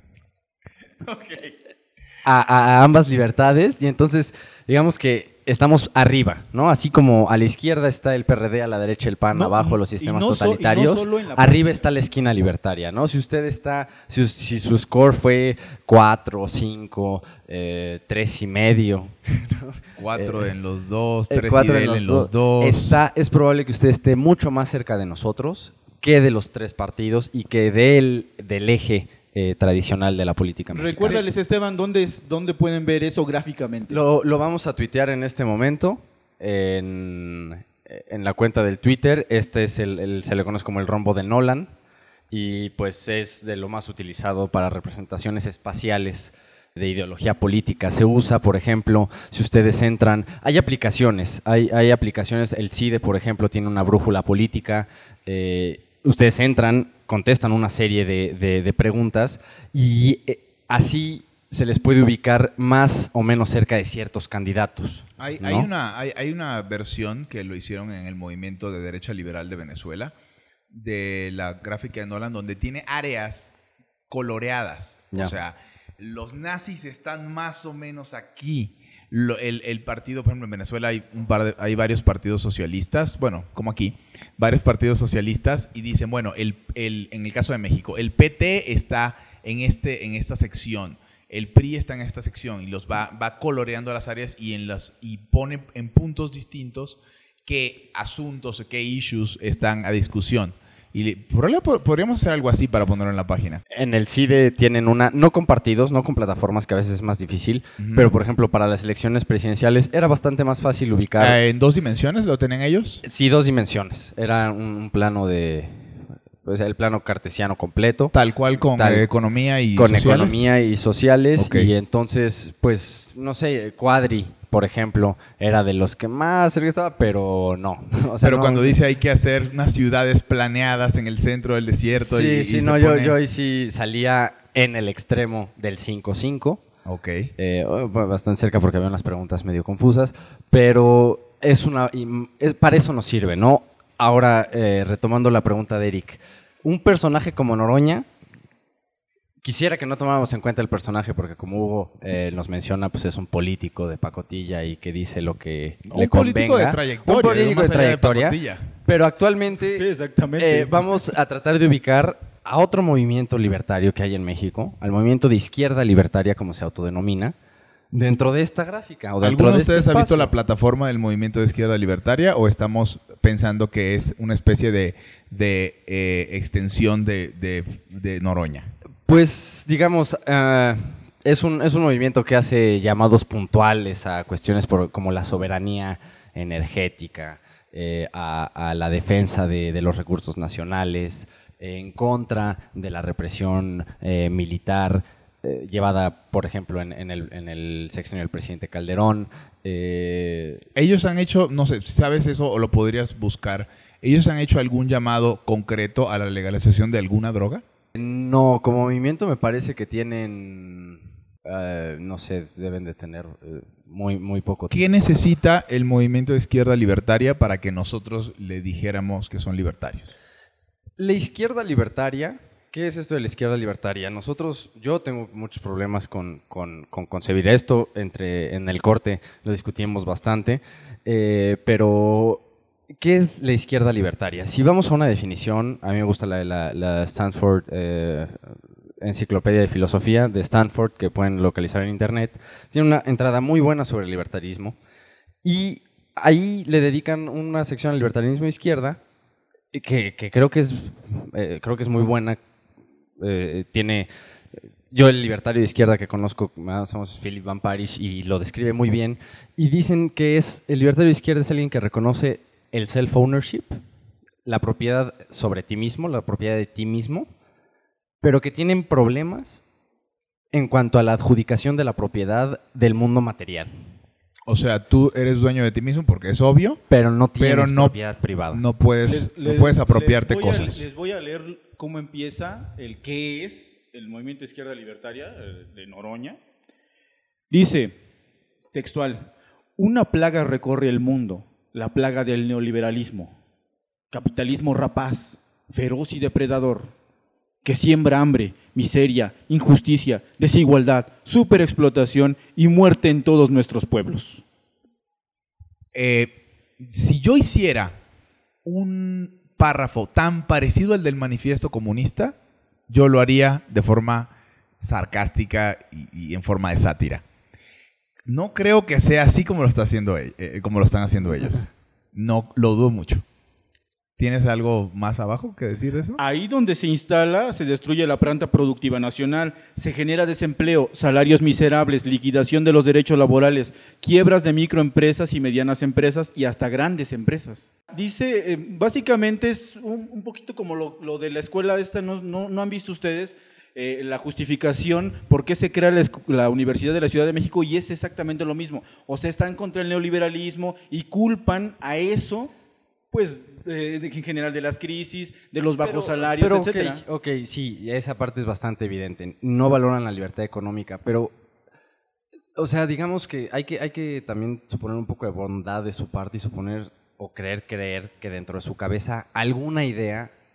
Speaker 3: A ambas libertades. Y entonces, digamos que estamos arriba, ¿no? Así como a la izquierda está el PRD, a la derecha el PAN, abajo los sistemas totalitarios. Arriba está la esquina libertaria, ¿no? Si usted está, si su score fue 4, 5, 3,5.
Speaker 2: 4 en los dos, 3 y él en los dos.
Speaker 3: Es probable que usted esté mucho más cerca de nosotros que de los tres partidos y que del eje tradicional de la política mexicana.
Speaker 4: Recuérdales, Esteban, ¿dónde pueden ver eso gráficamente?
Speaker 3: Lo vamos a tuitear en este momento en la cuenta del Twitter. Este es se le conoce como el rombo de Nolan y pues es de lo más utilizado para representaciones espaciales de ideología política. Se usa, por ejemplo, si ustedes entran, hay aplicaciones, el CIDE, por ejemplo, tiene una brújula política. Ustedes entran, contestan una serie de preguntas y así se les puede ubicar más o menos cerca de ciertos candidatos.
Speaker 2: Hay una versión que lo hicieron en el movimiento de derecha liberal de Venezuela, de la gráfica de Nolan, donde tiene áreas coloreadas. Ya. O sea, los nazis están más o menos aquí, el partido, por ejemplo, en Venezuela hay varios partidos socialistas, bueno, como aquí, varios partidos socialistas y dicen, bueno, en el caso de México, el PT está en esta sección, el PRI está en esta sección y los va coloreando las áreas y pone en puntos distintos qué asuntos, qué issues están a discusión. Y podríamos hacer algo así para ponerlo en la página.
Speaker 3: En el CIDE tienen no con partidos, no con plataformas, que a veces es más difícil, pero por ejemplo para las elecciones presidenciales era bastante más fácil ubicar.
Speaker 2: ¿En 2 dimensiones lo tienen ellos?
Speaker 3: Sí, 2 dimensiones. Era un plano el plano cartesiano completo.
Speaker 2: Tal cual con economía y
Speaker 3: con
Speaker 2: sociales.
Speaker 3: Con economía y sociales.
Speaker 2: Okay.
Speaker 3: Y entonces, pues, no sé, Cuadri, por ejemplo, era de los que más cerca estaba, pero no. O sea,
Speaker 2: pero cuando dice hay que hacer unas ciudades planeadas en el centro del desierto.
Speaker 3: Yo ahí sí salía en el extremo del 5-5.
Speaker 2: Ok.
Speaker 3: Bastante cerca porque había unas preguntas medio confusas, pero para eso nos sirve, ¿no? Ahora, retomando la pregunta de Eric, un personaje como Noroña, quisiera que no tomáramos en cuenta el personaje porque como Hugo nos menciona, pues es un político de pacotilla y que dice lo que le convenga.
Speaker 2: Un político de trayectoria.
Speaker 3: Pero actualmente
Speaker 4: sí, exactamente.
Speaker 3: Vamos a tratar de ubicar a otro movimiento libertario que hay en México, al movimiento de izquierda libertaria, como se autodenomina, dentro de esta gráfica. O dentro
Speaker 2: ¿Alguno de
Speaker 3: este
Speaker 2: ustedes ha visto
Speaker 3: espacio.
Speaker 2: la plataforma del movimiento de izquierda libertaria o estamos pensando que es una especie de extensión de Noroña?
Speaker 3: Pues, digamos, es un movimiento que hace llamados puntuales a cuestiones como la soberanía energética, a la defensa de los recursos nacionales, en contra de la represión militar llevada, por ejemplo, en el sexenio del presidente Calderón.
Speaker 2: Ellos han hecho, no sé, ¿sabes eso o lo podrías buscar? ¿Ellos han hecho algún llamado concreto a la legalización de alguna droga?
Speaker 3: No, como movimiento me parece que tienen, no sé, deben de tener muy poco tiempo.
Speaker 2: ¿Qué necesita el movimiento de izquierda libertaria para que nosotros le dijéramos que son libertarios?
Speaker 3: La izquierda libertaria, ¿qué es esto de la izquierda libertaria? Yo tengo muchos problemas con concebir esto, en el corte lo discutimos bastante, pero ¿qué es la izquierda libertaria? Si vamos a una definición, a mí me gusta la Stanford Enciclopedia de Filosofía de Stanford, que pueden localizar en internet. Tiene una entrada muy buena sobre el libertarismo y ahí le dedican una sección al libertarismo de izquierda que creo que es muy buena. Yo el libertario de izquierda que conozco, somos Philip Van Parijs, y lo describe muy bien. Y dicen que el libertario de izquierda es alguien que reconoce el self-ownership, la propiedad sobre ti mismo, la propiedad de ti mismo, pero que tienen problemas en cuanto a la adjudicación de la propiedad del mundo material.
Speaker 2: O sea, tú eres dueño de ti mismo porque es obvio,
Speaker 3: pero no tienes propiedad privada.
Speaker 2: No puedes apropiarte cosas.
Speaker 4: Les voy a leer cómo empieza qué es el movimiento de izquierda libertaria de Noroña. Dice, textual, una plaga recorre el mundo, la plaga del neoliberalismo, capitalismo rapaz, feroz y depredador, que siembra hambre, miseria, injusticia, desigualdad, superexplotación y muerte en todos nuestros pueblos.
Speaker 2: Si yo hiciera un párrafo tan parecido al del manifiesto comunista, yo lo haría de forma sarcástica y en forma de sátira. No creo que sea así como lo están haciendo ellos. No lo dudo mucho. ¿Tienes algo más abajo que decir de eso?
Speaker 4: Ahí donde se instala, se destruye la planta productiva nacional, se genera desempleo, salarios miserables, liquidación de los derechos laborales, quiebras de microempresas y medianas empresas y hasta grandes empresas. Dice, básicamente es un poquito como lo de la escuela esta, ¿no han visto ustedes la justificación por qué se crea la Universidad de la Ciudad de México? Y es exactamente lo mismo. O sea, están contra el neoliberalismo y culpan a eso, pues, en general de las crisis, de los bajos salarios, etcétera.
Speaker 3: Ok, sí, esa parte es bastante evidente. No valoran la libertad económica, pero, o sea, digamos que hay que también suponer un poco de bondad de su parte y suponer o creer que dentro de su cabeza alguna idea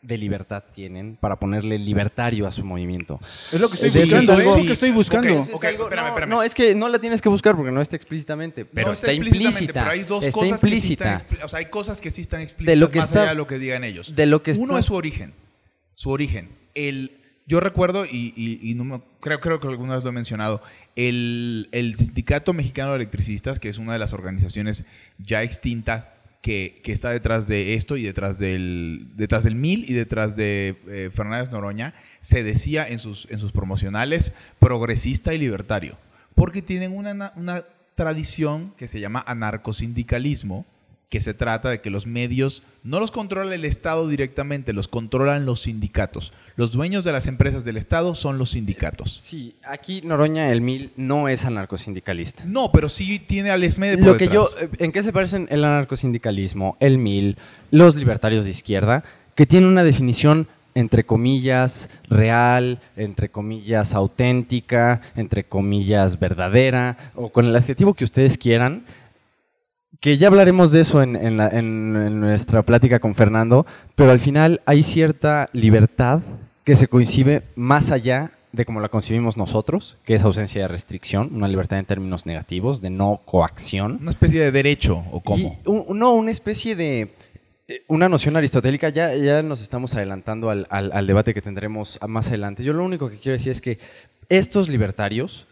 Speaker 3: de libertad tienen para ponerle libertario a su movimiento?
Speaker 4: Es lo que estoy
Speaker 3: Eso es
Speaker 4: buscando.
Speaker 3: algo-
Speaker 4: Es lo que estoy buscando.
Speaker 2: Ok, espérame.
Speaker 3: No, es que no la tienes que buscar porque no está explícitamente, pero
Speaker 2: No
Speaker 3: está
Speaker 2: explícitamente,
Speaker 3: implícita.
Speaker 2: Pero hay dos
Speaker 3: está
Speaker 2: cosas
Speaker 3: implícita.
Speaker 2: que sí están o sea, hay cosas que sí están explícitas
Speaker 3: De lo que
Speaker 2: más
Speaker 3: está-
Speaker 2: allá de lo que digan ellos.
Speaker 3: de lo que
Speaker 2: Uno
Speaker 3: está-
Speaker 2: es su origen. Su origen. Yo recuerdo, y no creo que alguna vez lo he mencionado, el Sindicato Mexicano de Electricistas, que es una de las organizaciones ya extinta que está detrás de esto y detrás del MIL y detrás de Fernández Noroña, se decía en sus promocionales progresista y libertario, porque tienen una tradición que se llama anarcosindicalismo, que se trata de que los medios no los controla el Estado directamente, los controlan los sindicatos. Los dueños de las empresas del Estado son los sindicatos.
Speaker 3: Sí, aquí Noroña, el MIL, no es anarcosindicalista.
Speaker 2: No, pero sí tiene al ESMED por
Speaker 3: Lo que
Speaker 2: detrás.
Speaker 3: ¿en qué se parecen el anarcosindicalismo, el MIL, los libertarios de izquierda? Que tienen una definición entre comillas real, entre comillas auténtica, entre comillas verdadera, o con el adjetivo que ustedes quieran, que ya hablaremos de eso en nuestra plática con Fernando, pero al final hay cierta libertad que se concibe más allá de como la concibimos nosotros, que es ausencia de restricción, una libertad en términos negativos, de no coacción.
Speaker 2: Una especie de derecho, ¿o cómo?
Speaker 3: No, una especie de... Una noción aristotélica, ya nos estamos adelantando al debate que tendremos más adelante. Yo lo único que quiero decir es que estos libertarios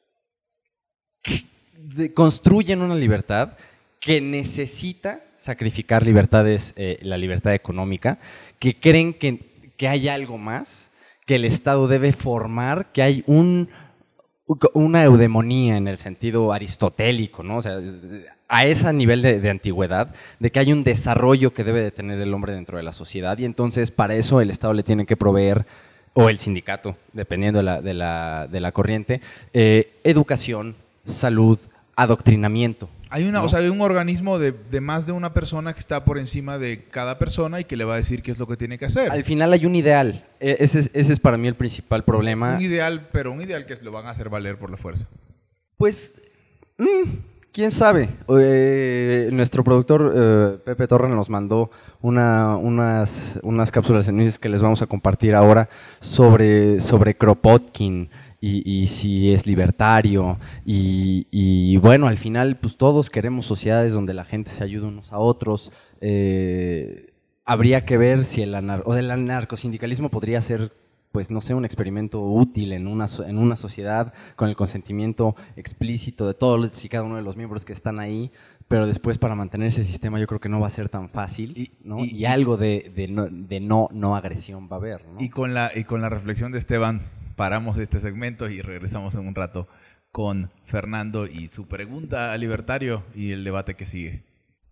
Speaker 3: construyen una libertad que necesita sacrificar libertades, la libertad económica, que creen que hay algo más, que el Estado debe formar, que hay una eudemonía en el sentido aristotélico, ¿no? O sea, a ese nivel de antigüedad, de que hay un desarrollo que debe de tener el hombre dentro de la sociedad, y entonces para eso el Estado le tiene que proveer, o el sindicato, dependiendo de la corriente, educación, salud, adoctrinamiento.
Speaker 2: Hay
Speaker 3: ¿no?
Speaker 2: o sea, hay un organismo de más de una persona que está por encima de cada persona y que le va a decir qué es lo que tiene que hacer.
Speaker 3: Al final hay un ideal. Ese es para mí el principal problema.
Speaker 2: Un ideal, pero un ideal que lo van a hacer valer por la fuerza.
Speaker 3: Pues, quién sabe. Nuestro productor Pepe Torra nos mandó unas cápsulas en News que les vamos a compartir ahora sobre Kropotkin. Y si es libertario, y bueno, al final pues todos queremos sociedades donde la gente se ayude unos a otros. Habría que ver si el anarcosindicalismo podría ser, pues no sé, un experimento útil en una sociedad con el consentimiento explícito de todos y cada uno de los miembros que están ahí, pero después para mantener ese sistema yo creo que no va a ser tan fácil, ¿no? Y algo de no agresión va a haber, ¿no?
Speaker 2: Y con la reflexión de Esteban, paramos este segmento y regresamos en un rato con Fernando y su pregunta al libertario y el debate que sigue.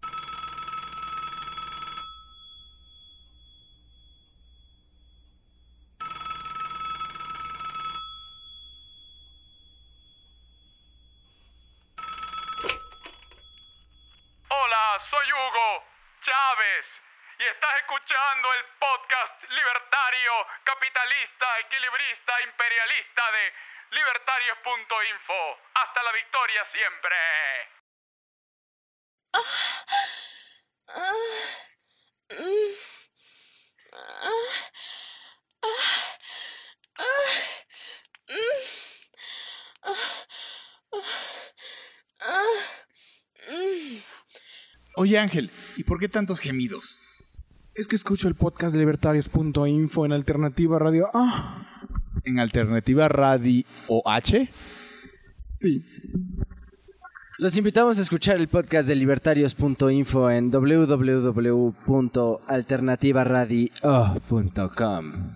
Speaker 7: Hola, soy Hugo Chávez y estás escuchando el podcast libertario, capitalista, equilibrista, imperialista de libertarios.info. Hasta la victoria siempre.
Speaker 8: Oye Ángel, ¿y por qué tantos gemidos? Es que escucho el podcast de libertarios.info en Alternativa Radio.
Speaker 2: ¿En Alternativa Radio OH?
Speaker 8: Sí.
Speaker 3: Los invitamos a escuchar el podcast de libertarios.info en www.alternativaradio.com.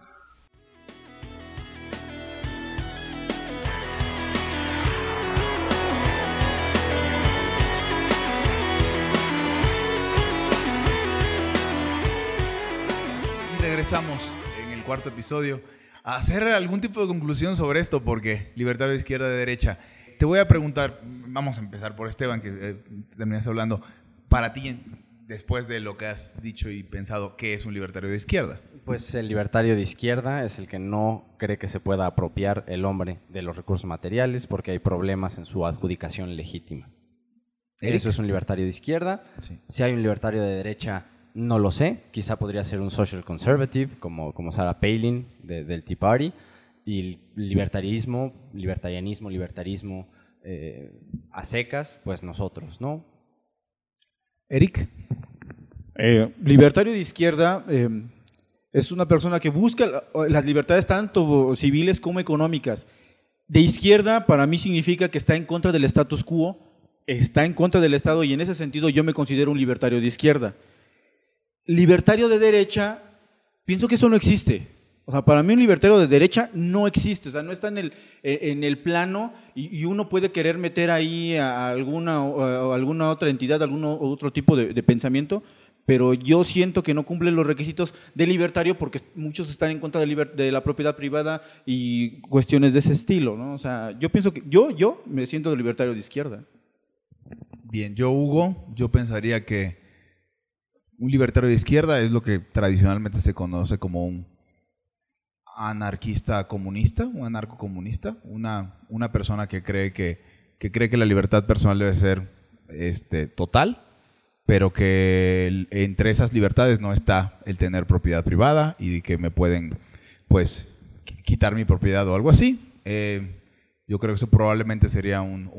Speaker 2: Regresamos en el cuarto episodio a hacer algún tipo de conclusión sobre esto, porque libertario de izquierda, de derecha. Te voy a preguntar, vamos a empezar por Esteban, que terminaste hablando, para ti, después de lo que has dicho y pensado, ¿qué es un libertario de izquierda?
Speaker 3: Pues el libertario de izquierda es el que no cree que se pueda apropiar el hombre de los recursos materiales porque hay problemas en su adjudicación legítima.
Speaker 2: ¿Eric?
Speaker 3: Eso es un libertario de izquierda.
Speaker 2: Sí.
Speaker 3: Si hay un libertario de derecha, No lo sé, quizá podría ser un social conservative como Sarah Palin del Tea Party, y libertarianismo a secas, pues nosotros, ¿no?
Speaker 2: Eric.
Speaker 4: Libertario de izquierda es una persona que busca las libertades tanto civiles como económicas. De izquierda para mí significa que está en contra del status quo, está en contra del Estado, y en ese sentido yo me considero un libertario de izquierda. Libertario de derecha, pienso que eso no existe. O sea, para mí un libertario de derecha no existe, o sea, no está en el plano, y uno puede querer meter ahí a alguna otra entidad, algún otro tipo de pensamiento, pero yo siento que no cumple los requisitos de libertario porque muchos están en contra de la propiedad privada y cuestiones de ese estilo, ¿no? O sea, yo pienso que yo me siento de libertario de izquierda.
Speaker 2: Bien, Hugo, yo pensaría que un libertario de izquierda es lo que tradicionalmente se conoce como un anarquista comunista, un anarcocomunista, una persona que cree que la libertad personal debe ser total, pero que entre esas libertades no está el tener propiedad privada y que me pueden, pues, quitar mi propiedad o algo así. Yo creo que eso probablemente sería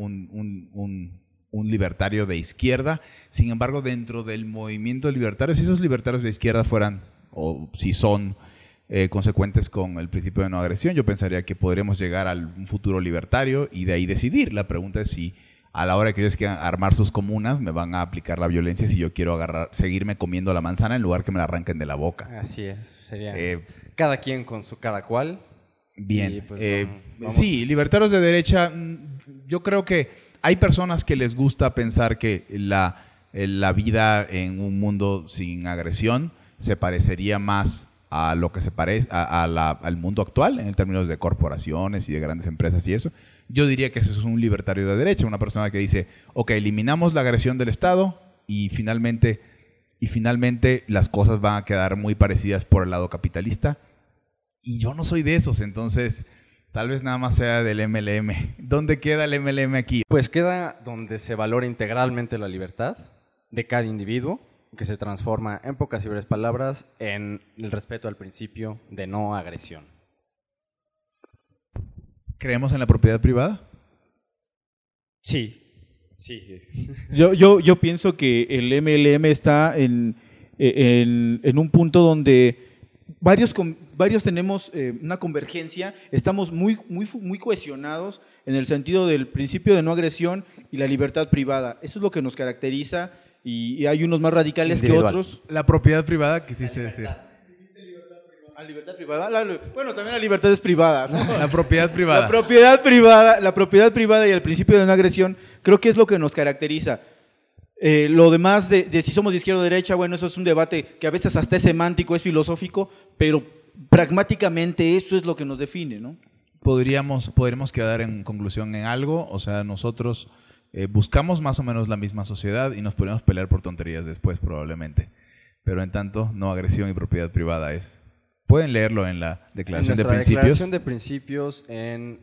Speaker 2: un libertario de izquierda. Sin embargo, dentro del movimiento libertario, si esos libertarios de izquierda fueran, o si son consecuentes con el principio de no agresión, yo pensaría que podríamos llegar a un futuro libertario y de ahí decidir. La pregunta es si a la hora que ellos quieran armar sus comunas me van a aplicar la violencia si yo quiero seguirme comiendo la manzana en lugar que me la arranquen de la boca.
Speaker 3: Así es, sería cada quien con su cada cual.
Speaker 2: Bien,
Speaker 3: Pues vamos.
Speaker 2: Sí, libertarios de derecha, yo creo que hay personas que les gusta pensar que la vida en un mundo sin agresión se parecería más a lo que se parece al mundo actual en términos de corporaciones y de grandes empresas y eso. Yo diría que eso es un libertario de derecha, una persona que dice, ok, eliminamos la agresión del Estado y finalmente las cosas van a quedar muy parecidas por el lado capitalista. Y yo no soy de esos, entonces tal vez nada más sea del MLM. ¿Dónde queda el MLM aquí?
Speaker 3: Pues queda donde se valora integralmente la libertad de cada individuo, que se transforma, en pocas y breves palabras, en el respeto al principio de no agresión.
Speaker 2: ¿Creemos en la propiedad privada?
Speaker 3: Sí.
Speaker 4: Yo pienso que el MLM está en un punto donde varios tenemos una convergencia, estamos muy cohesionados en el sentido del principio de no agresión y la libertad privada. Eso es lo que nos caracteriza, y hay unos más radicales que otros.
Speaker 2: La propiedad privada, quisiste decir.
Speaker 4: ¿La libertad privada? Bueno, también la libertad es privada, ¿no?
Speaker 2: La propiedad privada.
Speaker 4: La propiedad privada y el principio de no agresión creo que es lo que nos caracteriza. Lo demás de si somos de izquierda o derecha, bueno, eso es un debate que a veces hasta es semántico, es filosófico, pero pragmáticamente eso es lo que nos define, ¿no?
Speaker 2: Podríamos quedar en conclusión en algo, o sea, nosotros buscamos más o menos la misma sociedad y nos podríamos pelear por tonterías después probablemente, pero en tanto no agresión y propiedad privada es. Pueden leerlo en la Declaración de Principios.
Speaker 3: Declaración de Principios en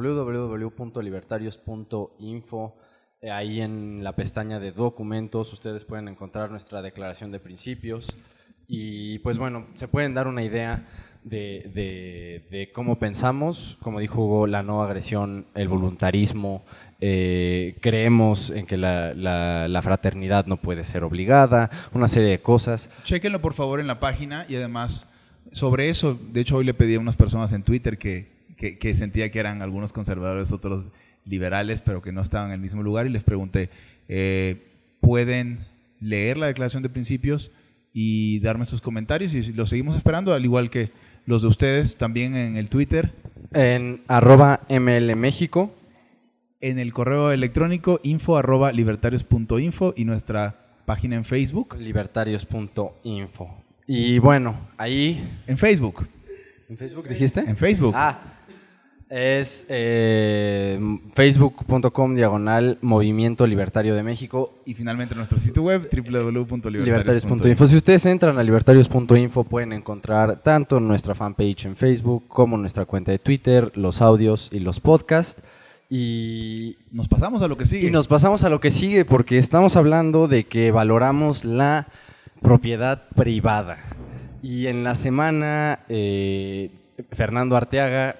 Speaker 3: www.libertarios.info. Ahí en la pestaña de documentos ustedes pueden encontrar nuestra Declaración de Principios y pues bueno, se pueden dar una idea de cómo pensamos, como dijo Hugo, la no agresión, el voluntarismo, creemos en que la fraternidad no puede ser obligada, una serie de cosas.
Speaker 2: Chéquenlo por favor en la página y además sobre eso, de hecho hoy le pedí a unas personas en Twitter que sentía que eran algunos conservadores, otros liberales, pero que no estaban en el mismo lugar y les pregunté, ¿pueden leer la Declaración de Principios y darme sus comentarios? Y los seguimos esperando, al igual que los de ustedes, también en el Twitter.
Speaker 3: En @MLMéxico.
Speaker 2: En el correo electrónico info@libertarios.info y nuestra página en Facebook.
Speaker 3: Libertarios.info. Y bueno, ahí...
Speaker 2: En Facebook.
Speaker 3: ¿En Facebook dijiste?
Speaker 2: En Facebook.
Speaker 3: Es facebook.com/Movimiento Libertario de México.
Speaker 2: Y finalmente nuestro sitio web
Speaker 3: www.libertarios.info. Si ustedes entran a libertarios.info pueden encontrar tanto nuestra fanpage en Facebook como nuestra cuenta de Twitter, los audios y los podcasts. Y
Speaker 2: nos pasamos a lo que sigue.
Speaker 3: porque estamos hablando de que valoramos la propiedad privada. Y en la semana, Fernando Arteaga,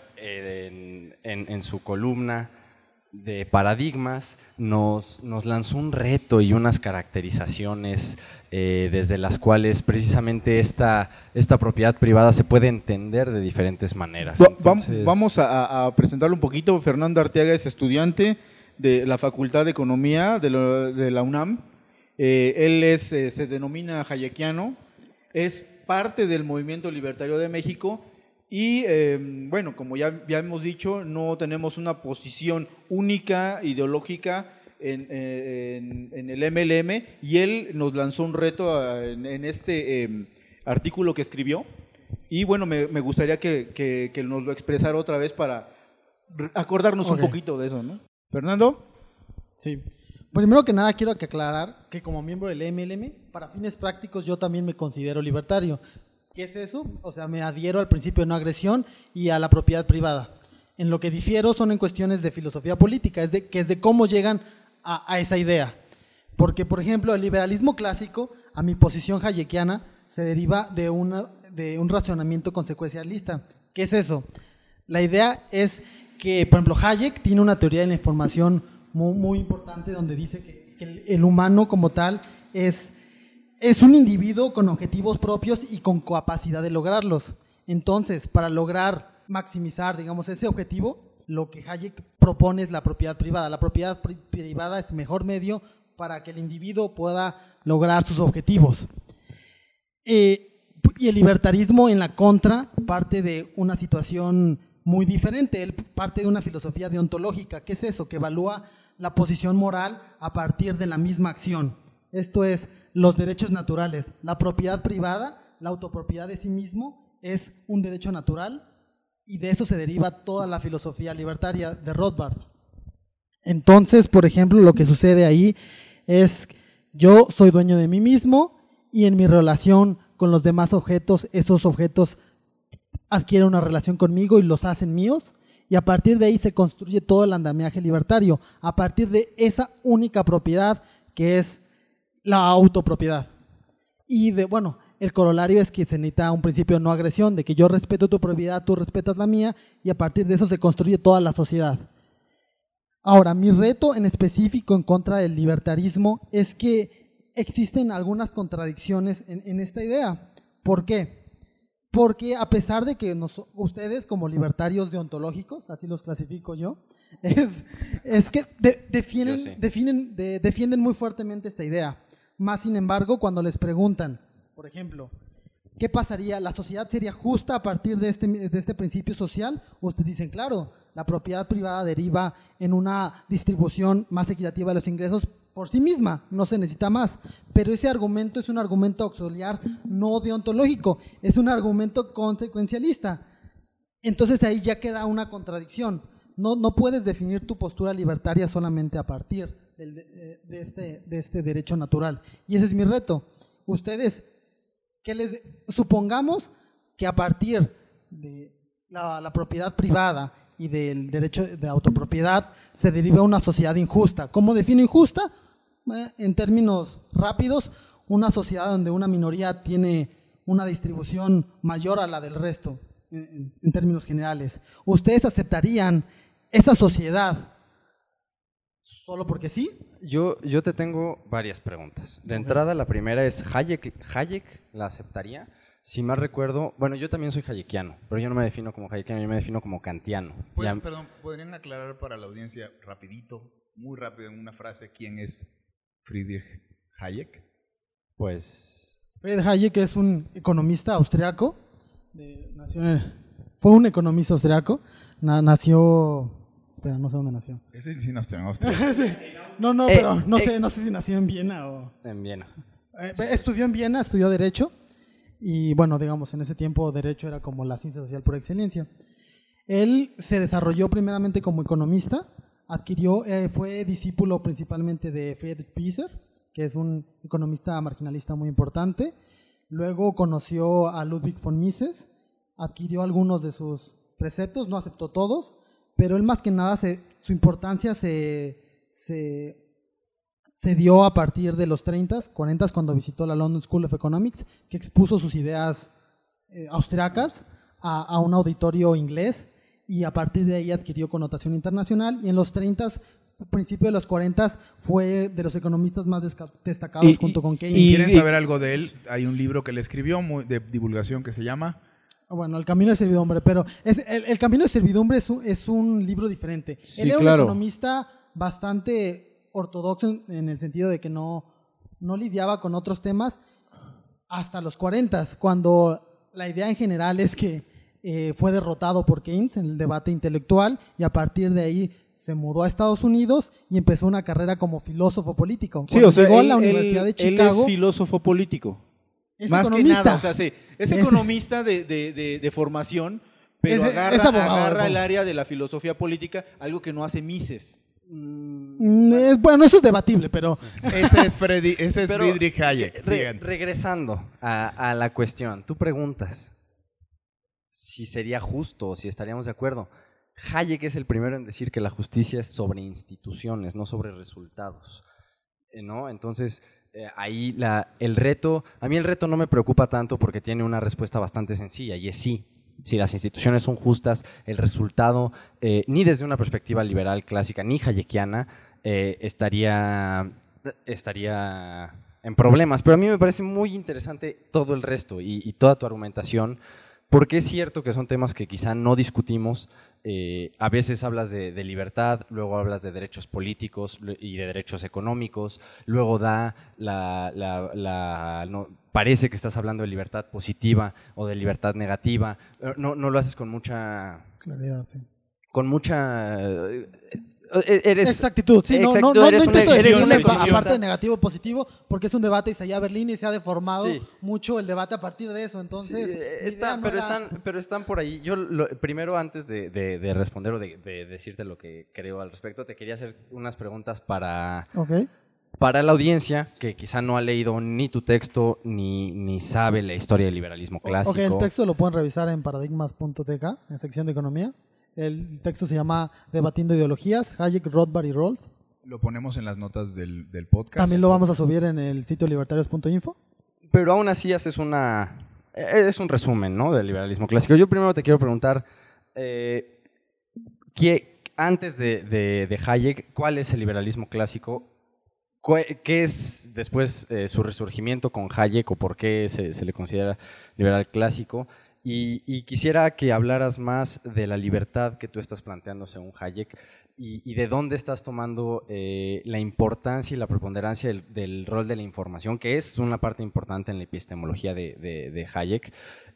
Speaker 3: en su columna de Paradigmas, nos lanzó un reto y unas caracterizaciones desde las cuales precisamente esta propiedad privada se puede entender de diferentes maneras. Entonces,
Speaker 4: vamos a presentarlo un poquito. Fernando Arteaga es estudiante de la Facultad de Economía de la UNAM. Él se denomina hayekiano, es parte del Movimiento Libertario de México y, bueno, como ya hemos dicho, no tenemos una posición única, ideológica en el MLM, y él nos lanzó un reto en este artículo que escribió, y bueno, me gustaría que nos lo expresara otra vez para acordarnos un poquito de eso, ¿no? Fernando.
Speaker 5: Sí. Primero que nada quiero aclarar que como miembro del MLM, para fines prácticos yo también me considero libertario. ¿Qué es eso? O sea, me adhiero al principio de no agresión y a la propiedad privada. En lo que difiero son en cuestiones de filosofía política, que es de cómo llegan a esa idea. Porque, por ejemplo, el liberalismo clásico, a mi posición hayekiana, se deriva de un razonamiento consecuencialista. ¿Qué es eso? La idea es que, por ejemplo, Hayek tiene una teoría de la información muy importante donde dice que el humano como tal es un individuo con objetivos propios y con capacidad de lograrlos. Entonces, para lograr maximizar, digamos, ese objetivo, lo que Hayek propone es la propiedad privada. La propiedad privada es el mejor medio para que el individuo pueda lograr sus objetivos. Y el libertarismo, en la contra, parte de una situación muy diferente. Él parte de una filosofía deontológica. ¿Qué es eso? Que evalúa la posición moral a partir de la misma acción. Esto es, los derechos naturales. La propiedad privada, la autopropiedad de sí mismo, es un derecho natural, y de eso se deriva toda la filosofía libertaria de Rothbard. Entonces, por ejemplo, lo que sucede ahí es, yo soy dueño de mí mismo, y en mi relación con los demás objetos, esos objetos adquieren una relación conmigo y los hacen míos, y a partir de ahí se construye todo el andamiaje libertario, a partir de esa única propiedad que es la autopropiedad. Y bueno, el corolario es que se necesita un principio de no agresión, de que yo respeto tu propiedad, tú respetas la mía, y a partir de eso se construye toda la sociedad. Ahora, mi reto en específico en contra del libertarismo es que existen algunas contradicciones en esta idea. ¿Por qué? Porque a pesar de que ustedes como libertarios deontológicos, así los clasifico yo, es que defienden muy fuertemente esta idea. Más sin embargo, cuando les preguntan, por ejemplo, ¿qué pasaría? ¿La sociedad sería justa a partir de este principio social? Ustedes dicen, claro, la propiedad privada deriva en una distribución más equitativa de los ingresos por sí misma, no se necesita más. Pero ese argumento es un argumento auxiliar no deontológico, es un argumento consecuencialista. Entonces ahí ya queda una contradicción. No puedes definir tu postura libertaria solamente a partir de este derecho natural. Y ese es mi reto. Ustedes, supongamos que a partir de la propiedad privada y del derecho de autopropiedad se deriva una sociedad injusta. ¿Cómo defino injusta? En términos rápidos, una sociedad donde una minoría tiene una distribución mayor a la del resto, en términos generales. ¿Ustedes aceptarían esa sociedad solo porque sí?
Speaker 3: Yo te tengo varias preguntas. De entrada, la primera es, ¿Hayek la aceptaría? Si mal recuerdo, bueno, yo también soy hayekiano, pero yo no me defino como hayekiano, yo me defino como kantiano.
Speaker 2: Perdón, ¿podrían aclarar para la audiencia rapidito, muy rápido, en una frase, quién es Friedrich Hayek?
Speaker 3: Pues
Speaker 5: Friedrich Hayek es un economista austriaco, fue un economista austriaco, nació... Espera, no sé dónde nació.
Speaker 2: Ese sí nació en Austria.
Speaker 5: Pero no sé si nació en Viena o...
Speaker 3: En Viena.
Speaker 5: Estudió en Viena, estudió Derecho, y bueno, digamos, en ese tiempo Derecho era como la ciencia social por excelencia. Él se desarrolló primeramente como economista, fue discípulo principalmente de Friedrich Pieser, que es un economista marginalista muy importante. Luego conoció a Ludwig von Mises, adquirió algunos de sus preceptos, no aceptó todos, pero él más que nada su importancia se se dio a partir de los 30s, 40s, cuando visitó la London School of Economics, que expuso sus ideas austriacas a un auditorio inglés, y a partir de ahí adquirió connotación internacional, y en los 30s, principio de los 40s, fue de los economistas más destacados junto con Keynes.
Speaker 2: Si quieren saber algo de él, hay un libro que le escribió de divulgación que se llama...
Speaker 5: Bueno, El Camino de Servidumbre, pero el Camino de Servidumbre es un libro diferente.
Speaker 4: Sí,
Speaker 5: Él era
Speaker 4: claro.
Speaker 5: un economista bastante ortodoxo en el sentido de que no lidiaba con otros temas hasta los 40s, cuando la idea en general es que fue derrotado por Keynes en el debate intelectual, y a partir de ahí se mudó a Estados Unidos y empezó una carrera como filósofo político.
Speaker 4: Sí, o sea,
Speaker 5: llegó a la Universidad de Chicago.
Speaker 4: Él es filósofo político.
Speaker 5: Es
Speaker 4: Más
Speaker 5: economista.
Speaker 4: que nada, o sea, sí, es economista de formación, pero
Speaker 5: Es abogado,
Speaker 4: agarra el
Speaker 5: ¿no?
Speaker 4: área de la filosofía política, algo que no hace Mises.
Speaker 5: Bueno, eso es debatible, pero
Speaker 2: Ese es
Speaker 3: Pero,
Speaker 2: Friedrich Hayek. Sigan.
Speaker 3: Regresando a la cuestión, tú preguntas si sería justo o si estaríamos de acuerdo. Hayek es el primero en decir que la justicia es sobre instituciones, no sobre resultados, ¿no? Entonces, ahí el reto, a mí el reto no me preocupa tanto porque tiene una respuesta bastante sencilla, y es sí. Si las instituciones son justas, el resultado, ni desde una perspectiva liberal clásica ni hayekiana, estaría en problemas. Pero a mí me parece muy interesante todo el resto y toda tu argumentación, porque es cierto que son temas que quizá no discutimos. A veces hablas de libertad, luego hablas de derechos políticos y de derechos económicos, luego parece que estás hablando de libertad positiva o de libertad negativa. No lo haces con mucha
Speaker 5: claridad, sí.
Speaker 3: Con mucha
Speaker 5: exactitud, sí,
Speaker 3: exacto,
Speaker 5: no
Speaker 3: eres
Speaker 5: intento
Speaker 3: eres
Speaker 5: decir
Speaker 3: un economista.
Speaker 5: aparte de negativo positivo, porque es un debate y se halla Berlín y se ha deformado
Speaker 3: Sí.
Speaker 5: mucho el debate a partir de eso, entonces mi idea no era-
Speaker 3: pero están por ahí. Yo primero, antes de responder o de decirte lo que creo al respecto, te quería hacer unas preguntas para
Speaker 5: Ok.
Speaker 3: la audiencia que quizá no ha leído ni tu texto ni sabe la historia del liberalismo clásico.
Speaker 5: Ok, el texto lo pueden revisar en paradigmas.tk, en sección de economía. El texto se llama Debatiendo Ideologías, Hayek, Rothbard y Rawls.
Speaker 2: Lo ponemos en las notas del podcast.
Speaker 5: También lo vamos a subir en el sitio libertarios.info.
Speaker 3: Pero aún así es un resumen, ¿no?, del liberalismo clásico. Yo primero te quiero preguntar, antes de Hayek, ¿cuál es el liberalismo clásico? ¿Qué es después su resurgimiento con Hayek o por qué se le considera liberal clásico? Y quisiera que hablaras más de la libertad que tú estás planteando según Hayek y de dónde estás tomando la importancia y la preponderancia del rol de la información, que es una parte importante en la epistemología de Hayek,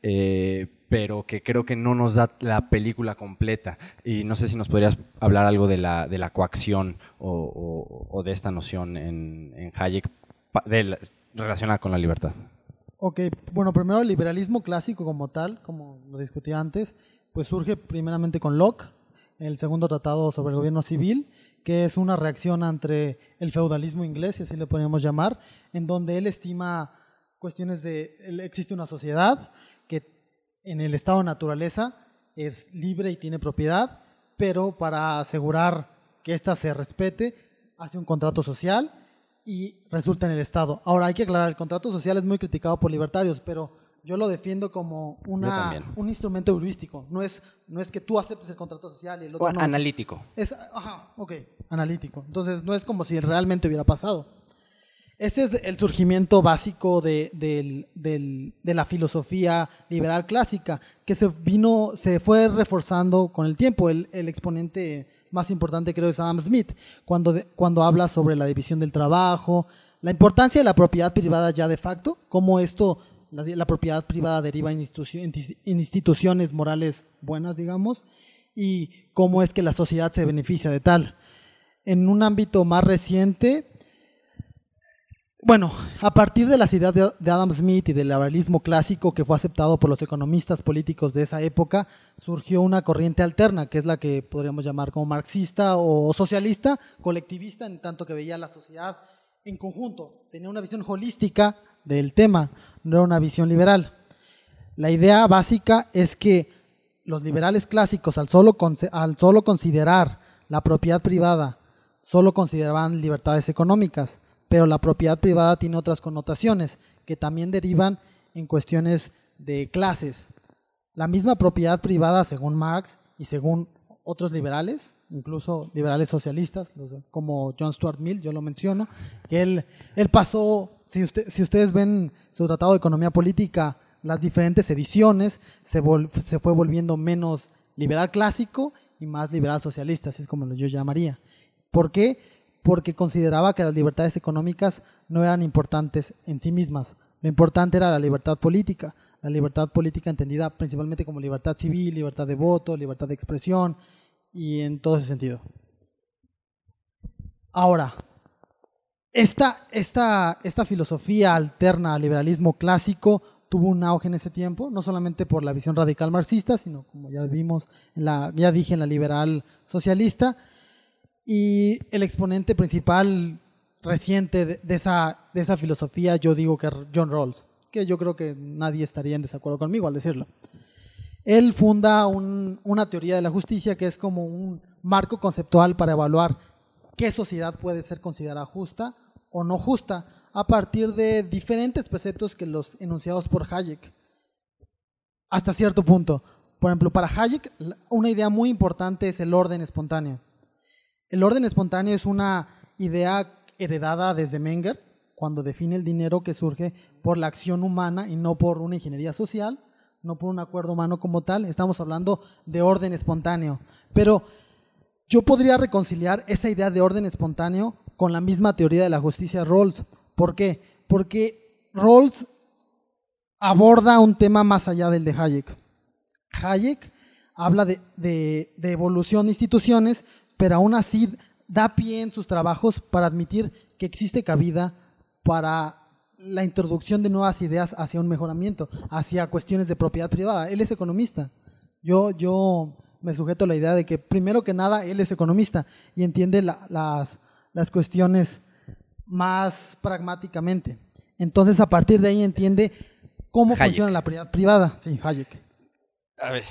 Speaker 3: pero que creo que no nos da la película completa. Y no sé si nos podrías hablar algo de la coacción o de esta noción en Hayek relacionada con la libertad.
Speaker 5: Ok, bueno, primero el liberalismo clásico como tal, como lo discutí antes, pues surge primeramente con Locke, el segundo tratado sobre el gobierno civil, que es una reacción ante el feudalismo inglés, si así le podríamos llamar, en donde él estima cuestiones existe una sociedad que en el estado de naturaleza es libre y tiene propiedad, pero para asegurar que ésta se respete, hace un contrato social y resulta en el Estado. Ahora hay que aclarar, el contrato social es muy criticado por libertarios, pero yo lo defiendo como un instrumento heurístico. No es que tú aceptes el contrato social y el otro no.
Speaker 3: Analítico.
Speaker 5: Analítico. Entonces no es como si realmente hubiera pasado. Ese es el surgimiento básico de la filosofía liberal clásica, que se fue reforzando con el tiempo. El exponente más importante creo es Adam Smith, cuando habla sobre la división del trabajo, la importancia de la propiedad privada ya de facto, cómo la propiedad privada deriva en instituciones morales buenas, digamos, y cómo es que la sociedad se beneficia de tal. En un ámbito más reciente, bueno, a partir de las ideas de Adam Smith y del liberalismo clásico que fue aceptado por los economistas políticos de esa época, surgió una corriente alterna, que es la que podríamos llamar como marxista o socialista, colectivista, en tanto que veía la sociedad en conjunto. Tenía una visión holística del tema, no era una visión liberal. La idea básica es que los liberales clásicos, al solo considerar la propiedad privada solo consideraban libertades económicas, pero la propiedad privada tiene otras connotaciones que también derivan en cuestiones de clases. La misma propiedad privada, según Marx y según otros liberales, incluso liberales socialistas, como John Stuart Mill, yo lo menciono, que él pasó, si ustedes ven su tratado de economía política, las diferentes ediciones, se fue volviendo menos liberal clásico y más liberal socialista, así es como yo llamaría. ¿Por qué? Porque consideraba que las libertades económicas no eran importantes en sí mismas. Lo importante era la libertad política entendida principalmente como libertad civil, libertad de voto, libertad de expresión y en todo ese sentido. Ahora, esta filosofía alterna al liberalismo clásico tuvo un auge en ese tiempo, no solamente por la visión radical marxista, sino como ya vimos, en la liberal socialista, y el exponente principal reciente de esa filosofía, yo digo que John Rawls, que yo creo que nadie estaría en desacuerdo conmigo al decirlo. Él funda una teoría de la justicia que es como un marco conceptual para evaluar qué sociedad puede ser considerada justa o no justa a partir de diferentes preceptos que los enunciados por Hayek. Hasta cierto punto. Por ejemplo, para Hayek, una idea muy importante es el orden espontáneo. El orden espontáneo es una idea heredada desde Menger, cuando define el dinero que surge por la acción humana y no por una ingeniería social, no por un acuerdo humano como tal. Estamos hablando de orden espontáneo. Pero yo podría reconciliar esa idea de orden espontáneo con la misma teoría de la justicia de Rawls. ¿Por qué? Porque Rawls aborda un tema más allá del de Hayek. Hayek habla de evolución de instituciones, pero aún así da pie en sus trabajos para admitir que existe cabida para la introducción de nuevas ideas hacia un mejoramiento, hacia cuestiones de propiedad privada. Él es economista. Yo me sujeto a la idea de que, primero que nada, él es economista y entiende las cuestiones más pragmáticamente. Entonces, a partir de ahí entiende cómo funciona la propiedad privada. Sí, Hayek.
Speaker 3: A ver.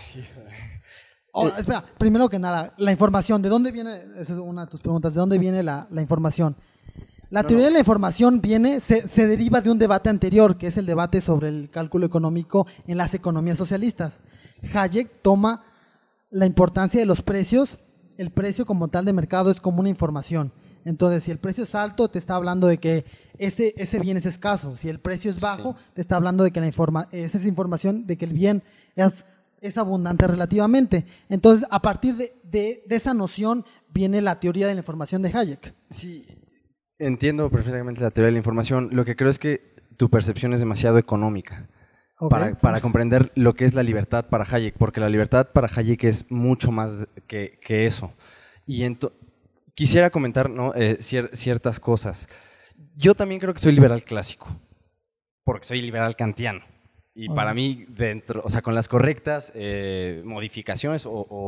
Speaker 5: Ahora, espera, primero que nada, la información. ¿De dónde viene? Esa es una de tus preguntas. ¿De dónde viene la información? La teoría de la información se deriva de un debate anterior, que es el debate sobre el cálculo económico en las economías socialistas. Hayek toma la importancia de los precios. El precio como tal de mercado es como una información. Entonces, si el precio es alto, te está hablando de que ese bien es escaso. Si el precio es bajo, te está hablando de que esa es información de que el bien es abundante relativamente. Entonces, a partir de esa noción viene la teoría de la información de Hayek.
Speaker 3: Sí, entiendo perfectamente la teoría de la información. Lo que creo es que tu percepción es demasiado económica. Okay. Para comprender lo que es la libertad para Hayek, porque la libertad para Hayek es mucho más que eso. Y quisiera comentar, ¿no? Ciertas cosas. Yo también creo que soy liberal clásico, porque soy liberal kantiano. Y para mí, con las correctas modificaciones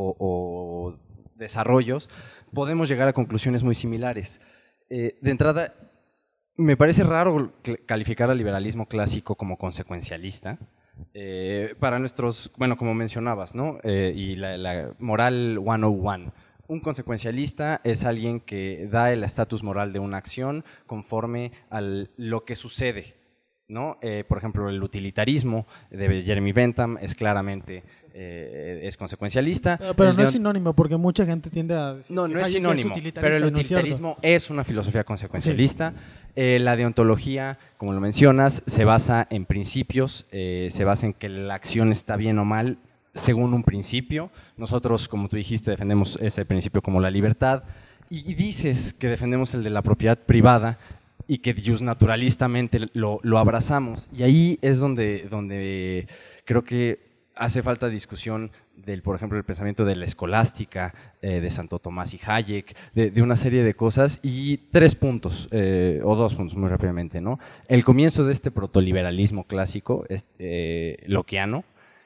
Speaker 3: o desarrollos, podemos llegar a conclusiones muy similares. De entrada, me parece raro calificar al liberalismo clásico como consecuencialista. Para nuestros, como mencionabas, ¿no? Y la moral 101. Un consecuencialista es alguien que da el estatus moral de una acción conforme a lo que sucede, ¿no? Por ejemplo, el utilitarismo de Jeremy Bentham es claramente es consecuencialista.
Speaker 5: Pero no es sinónimo, porque mucha gente tiende a decir
Speaker 3: no es sinónimo, pero el utilitarismo es una filosofía consecuencialista. Sí. La deontología, como lo mencionas, se basa en principios, se basa en que la acción está bien o mal según un principio. Nosotros, como tú dijiste, defendemos ese principio como la libertad, y dices que defendemos el de la propiedad privada y que naturalistamente lo abrazamos. Y ahí es donde creo que hace falta discusión por ejemplo, el pensamiento de la escolástica, de Santo Tomás y Hayek, de una serie de cosas, y 3 puntos, o 2 puntos muy rápidamente, ¿no? El comienzo de este protoliberalismo clásico, lockeano,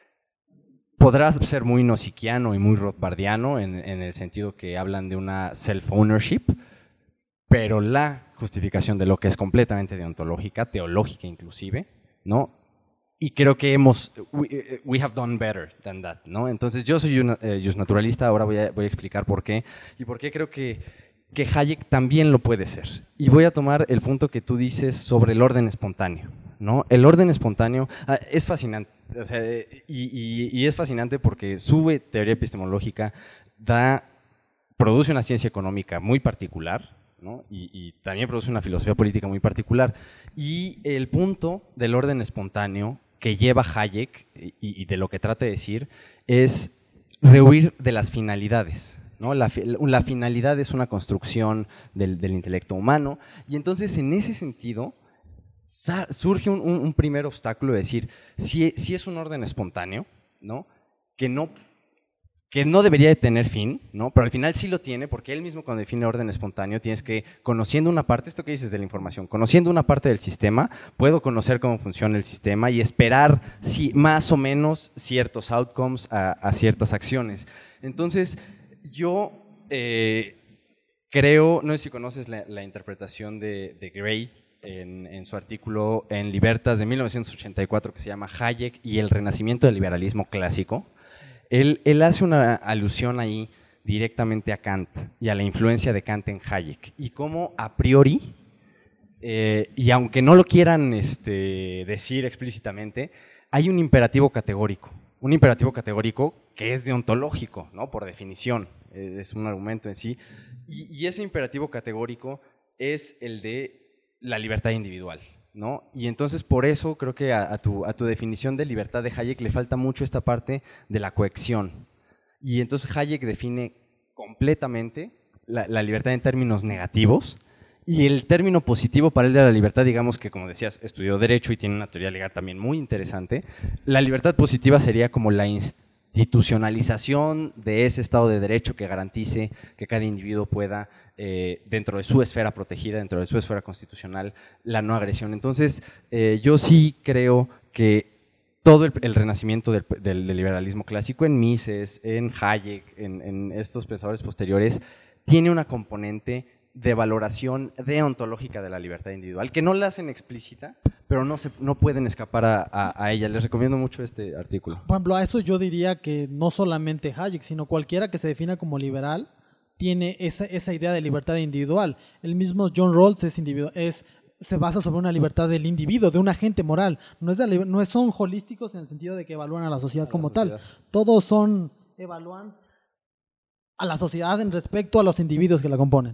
Speaker 3: podrá ser muy nociquiano y muy rothbardiano en el sentido que hablan de una self-ownership, pero la justificación de lo que es completamente deontológica, teológica inclusive, ¿no? Y creo que we have done better than that, ¿no? Entonces yo soy un justnaturalista, ahora voy a explicar por qué. Y por qué creo que que Hayek también lo puede ser. Y voy a tomar el punto que tú dices sobre el orden espontáneo, ¿no? El orden espontáneo es fascinante, o sea, y es fascinante porque su teoría epistemológica produce una ciencia económica muy particular, ¿no? Y también produce una filosofía política muy particular. Y el punto del orden espontáneo que lleva Hayek y de lo que trata de decir es rehuir de las finalidades, ¿no? La finalidad es una construcción del intelecto humano, y entonces en ese sentido surge un primer obstáculo de decir, si es un orden espontáneo, ¿no? Que no debería de tener fin, ¿no? Pero al final sí lo tiene, porque él mismo cuando define orden espontáneo tienes que, conociendo una parte, esto que dices de la información, conociendo una parte del sistema, puedo conocer cómo funciona el sistema y esperar más o menos ciertos outcomes a ciertas acciones. Entonces, yo creo, no sé si conoces la interpretación de Gray en su artículo en Libertas de 1984 que se llama Hayek y el renacimiento del liberalismo clásico. Él hace una alusión ahí directamente a Kant y a la influencia de Kant en Hayek y cómo a priori, y aunque no lo quieran decir explícitamente, hay un imperativo categórico que es deontológico, ¿no? Por definición, es un argumento en sí, y ese imperativo categórico es el de la libertad individual, ¿no? Y entonces por eso creo que a tu definición de libertad de Hayek le falta mucho esta parte de la coacción. Y entonces Hayek define completamente la libertad en términos negativos, y el término positivo para él de la libertad, digamos que, como decías, estudió Derecho y tiene una teoría legal también muy interesante. La libertad positiva sería como la institucionalización de ese Estado de Derecho que garantice que cada individuo pueda, dentro de su esfera protegida, dentro de su esfera constitucional, la no agresión. Entonces, yo sí creo que todo el renacimiento del liberalismo clásico en Mises, en Hayek, en estos pensadores posteriores, tiene una componente de valoración deontológica de la libertad individual, que no la hacen explícita, pero no pueden escapar a ella. Les recomiendo mucho este artículo.
Speaker 5: Por ejemplo, a eso yo diría que no solamente Hayek, sino cualquiera que se defina como liberal tiene esa idea de libertad individual. El mismo John Rawls se basa sobre una libertad del individuo, de un agente moral. No son holísticos en el sentido de que evalúan a la sociedad como tal. Todos evalúan a la sociedad en respecto a los individuos que la componen.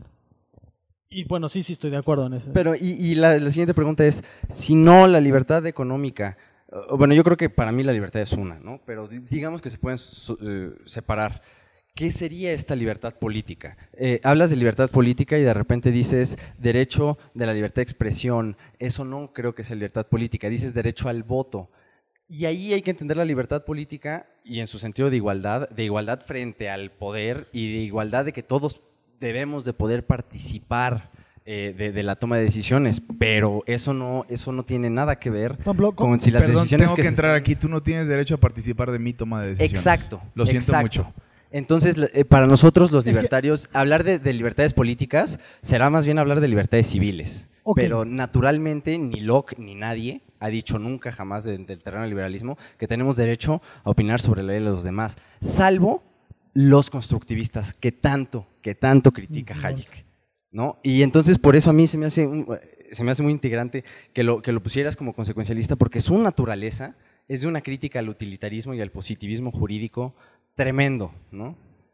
Speaker 5: Y bueno, sí estoy de acuerdo en eso.
Speaker 3: Pero, y la siguiente pregunta es, si no la libertad económica, bueno, yo creo que para mí la libertad es una, ¿no? Pero digamos que se pueden separar. ¿Qué sería esta libertad política? Hablas de libertad política y de repente dices derecho de la libertad de expresión. Eso no creo que sea libertad política. Dices derecho al voto. Y ahí hay que entender la libertad política y en su sentido de igualdad frente al poder y de igualdad de que todos debemos de poder participar de la toma de decisiones, pero eso no tiene nada que ver con si las decisiones
Speaker 2: tengo que entrar aquí, tú no tienes derecho a participar de mi toma de decisiones.
Speaker 3: Exacto.
Speaker 2: Lo siento mucho.
Speaker 3: Entonces, para nosotros los libertarios, hablar de libertades políticas será más bien hablar de libertades civiles. Okay. Pero naturalmente ni Locke ni nadie ha dicho nunca jamás del terreno del liberalismo que tenemos derecho a opinar sobre la ley de los demás, salvo los constructivistas que tanto critica Hayek, ¿no? Y entonces por eso a mí se me hace muy integrante que lo pusieras como consecuencialista, porque su naturaleza es de una crítica al utilitarismo y al positivismo jurídico tremendo, ¿no?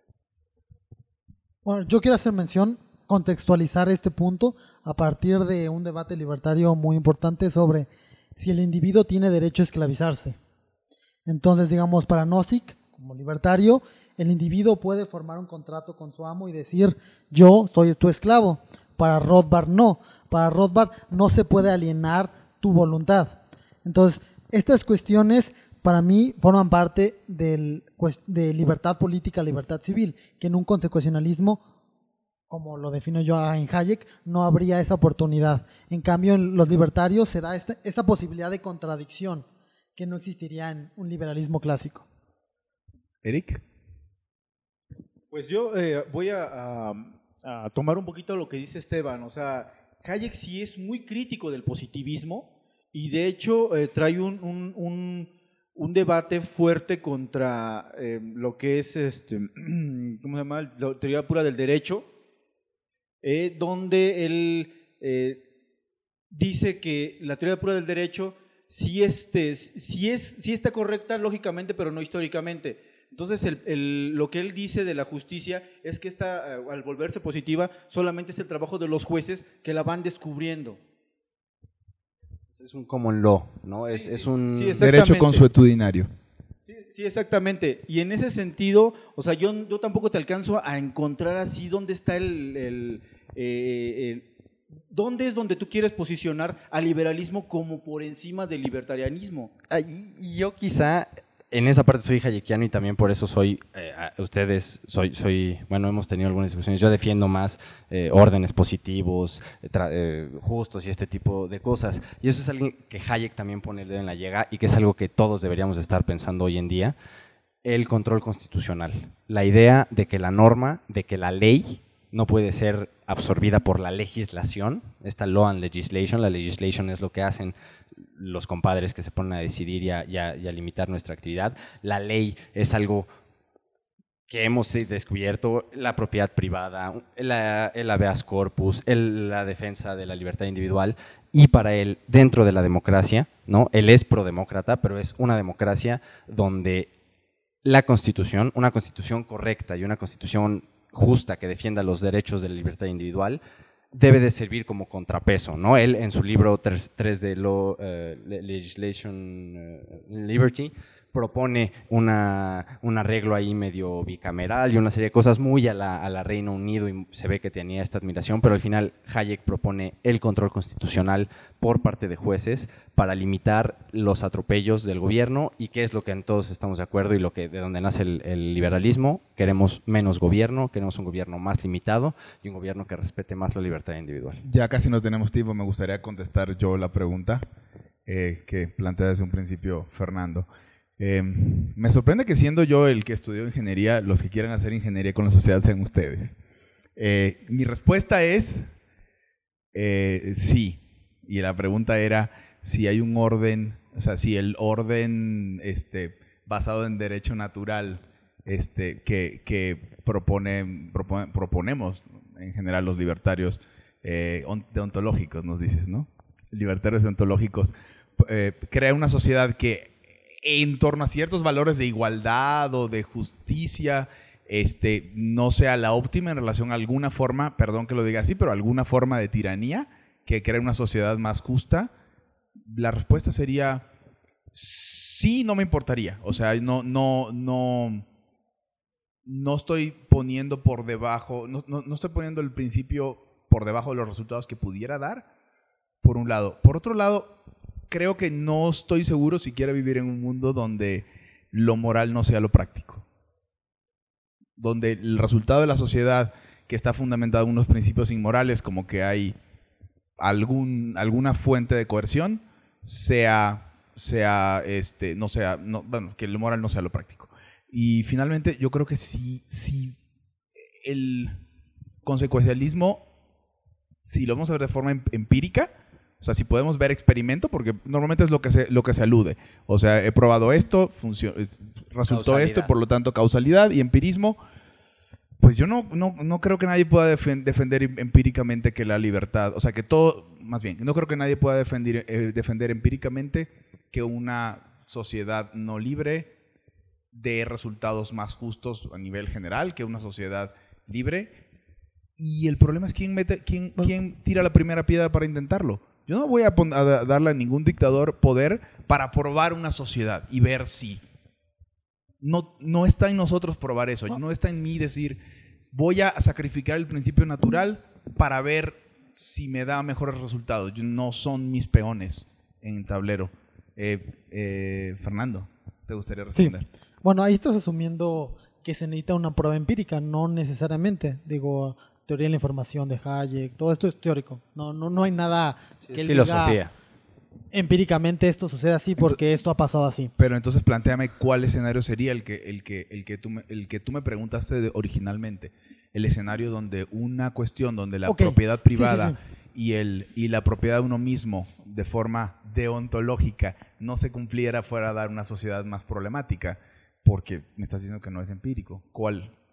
Speaker 5: Bueno, yo quiero hacer mención, contextualizar este punto a partir de un debate libertario muy importante sobre si el individuo tiene derecho a esclavizarse. Entonces, digamos, para Nozick, como libertario, el individuo puede formar un contrato con su amo y decir, yo soy tu esclavo. Para Rothbard no. Para Rothbard no se puede alienar tu voluntad. Entonces, estas cuestiones para mí forman parte de libertad política, libertad civil, que en un consecuencialismo, como lo defino yo en Hayek, no habría esa oportunidad. En cambio, en los libertarios se da esa posibilidad de contradicción que no existiría en un liberalismo clásico.
Speaker 2: Eric.
Speaker 4: Pues yo voy a tomar un poquito lo que dice Esteban. O sea, Hayek sí es muy crítico del positivismo y de hecho trae un debate fuerte contra lo que es, ¿cómo se llama? La teoría pura del derecho. donde él dice que la teoría pura del derecho sí está correcta lógicamente, pero no históricamente. Entonces, lo que él dice de la justicia es que esta, al volverse positiva, solamente es el trabajo de los jueces que la van descubriendo.
Speaker 3: Es un common law, ¿no? Es un
Speaker 4: Sí,
Speaker 2: Derecho consuetudinario.
Speaker 4: Sí, exactamente. Y en ese sentido, o sea, yo tampoco te alcanzo a encontrar así dónde está dónde es donde tú quieres posicionar al liberalismo como por encima del libertarianismo.
Speaker 3: Y yo quizá en esa parte soy hayekiano y también por eso soy, bueno, hemos tenido algunas discusiones, yo defiendo más órdenes positivos, justos y este tipo de cosas. Y eso es algo que Hayek también pone el dedo en la llaga y que es algo que todos deberíamos estar pensando hoy en día, el control constitucional. La idea de que la norma, de que la ley no puede ser absorbida por la legislación, esta law and legislation, la legislation es lo que hacen los compadres que se ponen a decidir y a limitar nuestra actividad. La ley es algo que hemos descubierto, la propiedad privada, el habeas corpus, la defensa de la libertad individual, y para él, dentro de la democracia, ¿no? Él es prodemócrata, pero es una democracia donde la constitución, una constitución correcta y una constitución justa que defienda los derechos de la libertad individual, debe de servir como contrapeso, ¿no? Él en su libro 3 de Law, Legislation, Liberty, propone un arreglo ahí medio bicameral y una serie de cosas muy a la Reino Unido, y se ve que tenía esta admiración, pero al final Hayek propone el control constitucional por parte de jueces para limitar los atropellos del gobierno, y qué es lo que en todos estamos de acuerdo y de donde nace el liberalismo. Queremos menos gobierno, queremos un gobierno más limitado y un gobierno que respete más la libertad individual.
Speaker 2: Ya casi no tenemos tiempo, me gustaría contestar yo la pregunta que plantea desde un principio Fernando. Me sorprende que siendo yo el que estudió ingeniería, los que quieran hacer ingeniería con la sociedad sean ustedes. Mi respuesta es sí. Y la pregunta era si hay un orden, o sea, si el orden basado en derecho natural que proponemos en general los libertarios deontológicos, nos dices, ¿no? Libertarios deontológicos, crea una sociedad que en torno a ciertos valores de igualdad o de justicia, no sea la óptima en relación a alguna forma, perdón que lo diga así, pero alguna forma de tiranía que cree una sociedad más justa. La respuesta sería sí, no me importaría. O sea, no estoy poniendo por debajo, no estoy poniendo el principio por debajo de los resultados que pudiera dar, por un lado. Por otro lado, creo que no estoy seguro si quiero vivir en un mundo donde lo moral no sea lo práctico. Donde el resultado de la sociedad que está fundamentada en unos principios inmorales, como que hay alguna fuente de coerción, que el moral no sea lo práctico. Y finalmente, yo creo que si el consecuencialismo, si lo vamos a ver de forma empírica, o sea, si podemos ver experimento, porque normalmente es lo que se alude. O sea, he probado esto, resultó
Speaker 3: Causalidad.
Speaker 2: esto, y por lo tanto causalidad y empirismo. Pues yo no creo que nadie pueda defender empíricamente que la libertad, o sea, que todo, más bien, no creo que nadie pueda defender empíricamente que una sociedad no libre dé resultados más justos a nivel general que una sociedad libre. Y el problema es quién tira la primera piedra para intentarlo. Yo no voy a darle a ningún dictador poder para probar una sociedad y ver si. No está en nosotros probar eso. No está en mí decir, voy a sacrificar el principio natural para ver si me da mejores resultados. No son mis peones en el tablero. Fernando, ¿te gustaría responder?
Speaker 5: Sí. Bueno, ahí estás asumiendo que se necesita una prueba empírica, no necesariamente. Digo, teoría de la información de Hayek, todo esto es teórico. No hay nada que él
Speaker 3: filosofía.
Speaker 5: diga empíricamente esto sucede así porque esto ha pasado así.
Speaker 2: Pero entonces plantéame cuál escenario sería el que tú me preguntaste originalmente. El escenario donde una cuestión, donde la propiedad privada y la propiedad de uno mismo de forma deontológica no se cumpliera, fuera a dar una sociedad más problemática, porque me estás diciendo que no es empírico. ¿Cuál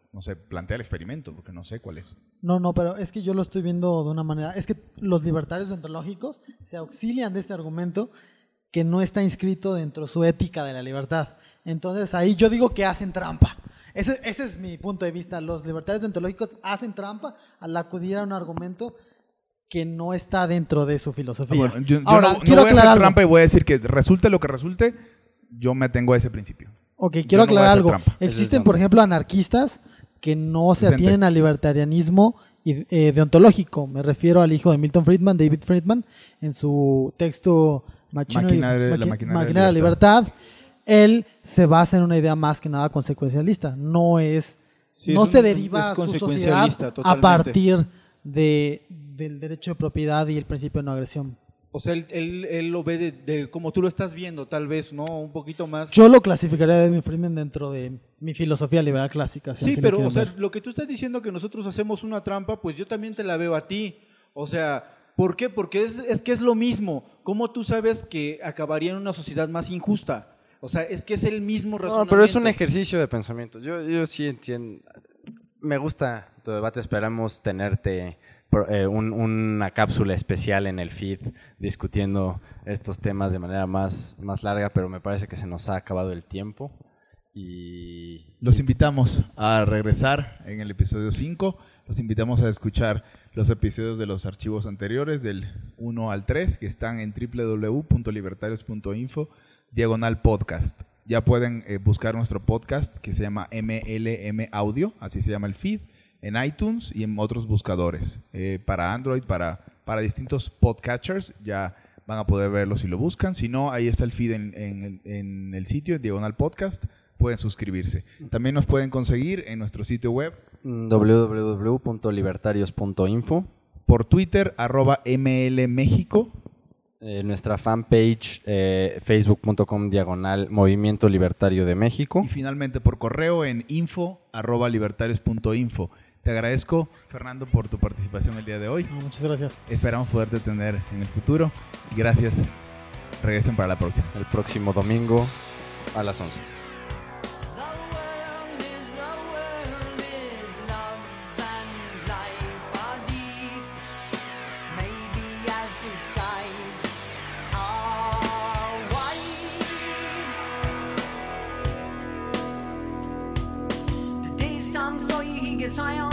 Speaker 2: no sé, plantea el experimento, porque no sé cuál es.
Speaker 5: No, pero es que yo lo estoy viendo de una manera. Es que los libertarios deontológicos se auxilian de este argumento que no está inscrito dentro de su ética de la libertad. Entonces ahí yo digo que hacen trampa. Ese es mi punto de vista. Los libertarios deontológicos hacen trampa al acudir a un argumento que no está dentro de su filosofía.
Speaker 2: Bueno, yo
Speaker 5: Ahora,
Speaker 2: no
Speaker 5: quiero
Speaker 2: voy a
Speaker 5: aclarar
Speaker 2: hacer
Speaker 5: algo.
Speaker 2: trampa y voy a decir que resulte lo que resulte, yo me atengo a ese principio.
Speaker 5: Ok,
Speaker 2: Yo
Speaker 5: quiero
Speaker 2: no voy a
Speaker 5: aclarar
Speaker 2: hacer
Speaker 5: algo.
Speaker 2: trampa.
Speaker 5: Existen, por ejemplo, anarquistas que no se
Speaker 2: Presente.
Speaker 5: atienen al libertarianismo deontológico. Me refiero al hijo de Milton Friedman, David Friedman, en su texto
Speaker 2: Maquinaria de
Speaker 5: la libertad. Él se basa en una idea más que nada consecuencialista. No se deriva
Speaker 4: es
Speaker 5: su
Speaker 4: consecuencialista,
Speaker 5: sociedad a
Speaker 4: totalmente.
Speaker 5: partir del derecho de propiedad y el principio de no agresión.
Speaker 4: O sea, él lo ve de como tú lo estás viendo, tal vez, ¿no? Un poquito más...
Speaker 5: Yo lo clasificaría de David Friedman dentro de mi filosofía liberal clásica. si
Speaker 4: Sí,
Speaker 5: así lo
Speaker 4: pero
Speaker 5: quieren
Speaker 4: o sea,
Speaker 5: ver.
Speaker 4: lo que tú estás diciendo que nosotros hacemos una trampa, pues yo también te la veo a ti. O sea, ¿por qué? Porque es que es lo mismo. ¿Cómo tú sabes que acabaría en una sociedad más injusta? O sea, es que es el mismo
Speaker 3: No,
Speaker 4: razonamiento.
Speaker 3: pero es un ejercicio de pensamiento. Yo sí entiendo. Me gusta tu debate. Esperamos tenerte una cápsula especial en el feed discutiendo estos temas de manera más larga, pero me parece que se nos ha acabado el tiempo. Y
Speaker 2: Los invitamos a regresar en el episodio 5. Los invitamos a escuchar los episodios de los archivos anteriores, del 1 al 3, que están en www.libertarios.info/podcast. Ya pueden buscar nuestro podcast que se llama MLM Audio, así se llama el feed, en iTunes y en otros buscadores. Para Android, para distintos podcatchers, ya van a poder verlo si lo buscan. Si no, ahí está el feed en el sitio, Diagonal Podcast. Pueden suscribirse. También nos pueden conseguir en nuestro sitio web,
Speaker 3: www.libertarios.info.
Speaker 2: por Twitter, @MLMéxico.
Speaker 3: Nuestra fanpage, facebook.com/Movimiento Libertario de México.
Speaker 2: Y finalmente por correo en info@libertarios.info. Te agradezco, Fernando, por tu participación el día de hoy.
Speaker 5: No, muchas gracias.
Speaker 2: Esperamos poderte tener en el futuro. Y gracias. Regresen para la próxima.
Speaker 3: El próximo domingo a las 11.
Speaker 1: The world is love and life are deep. Maybe as the skies are wide. The day's time so he gets high on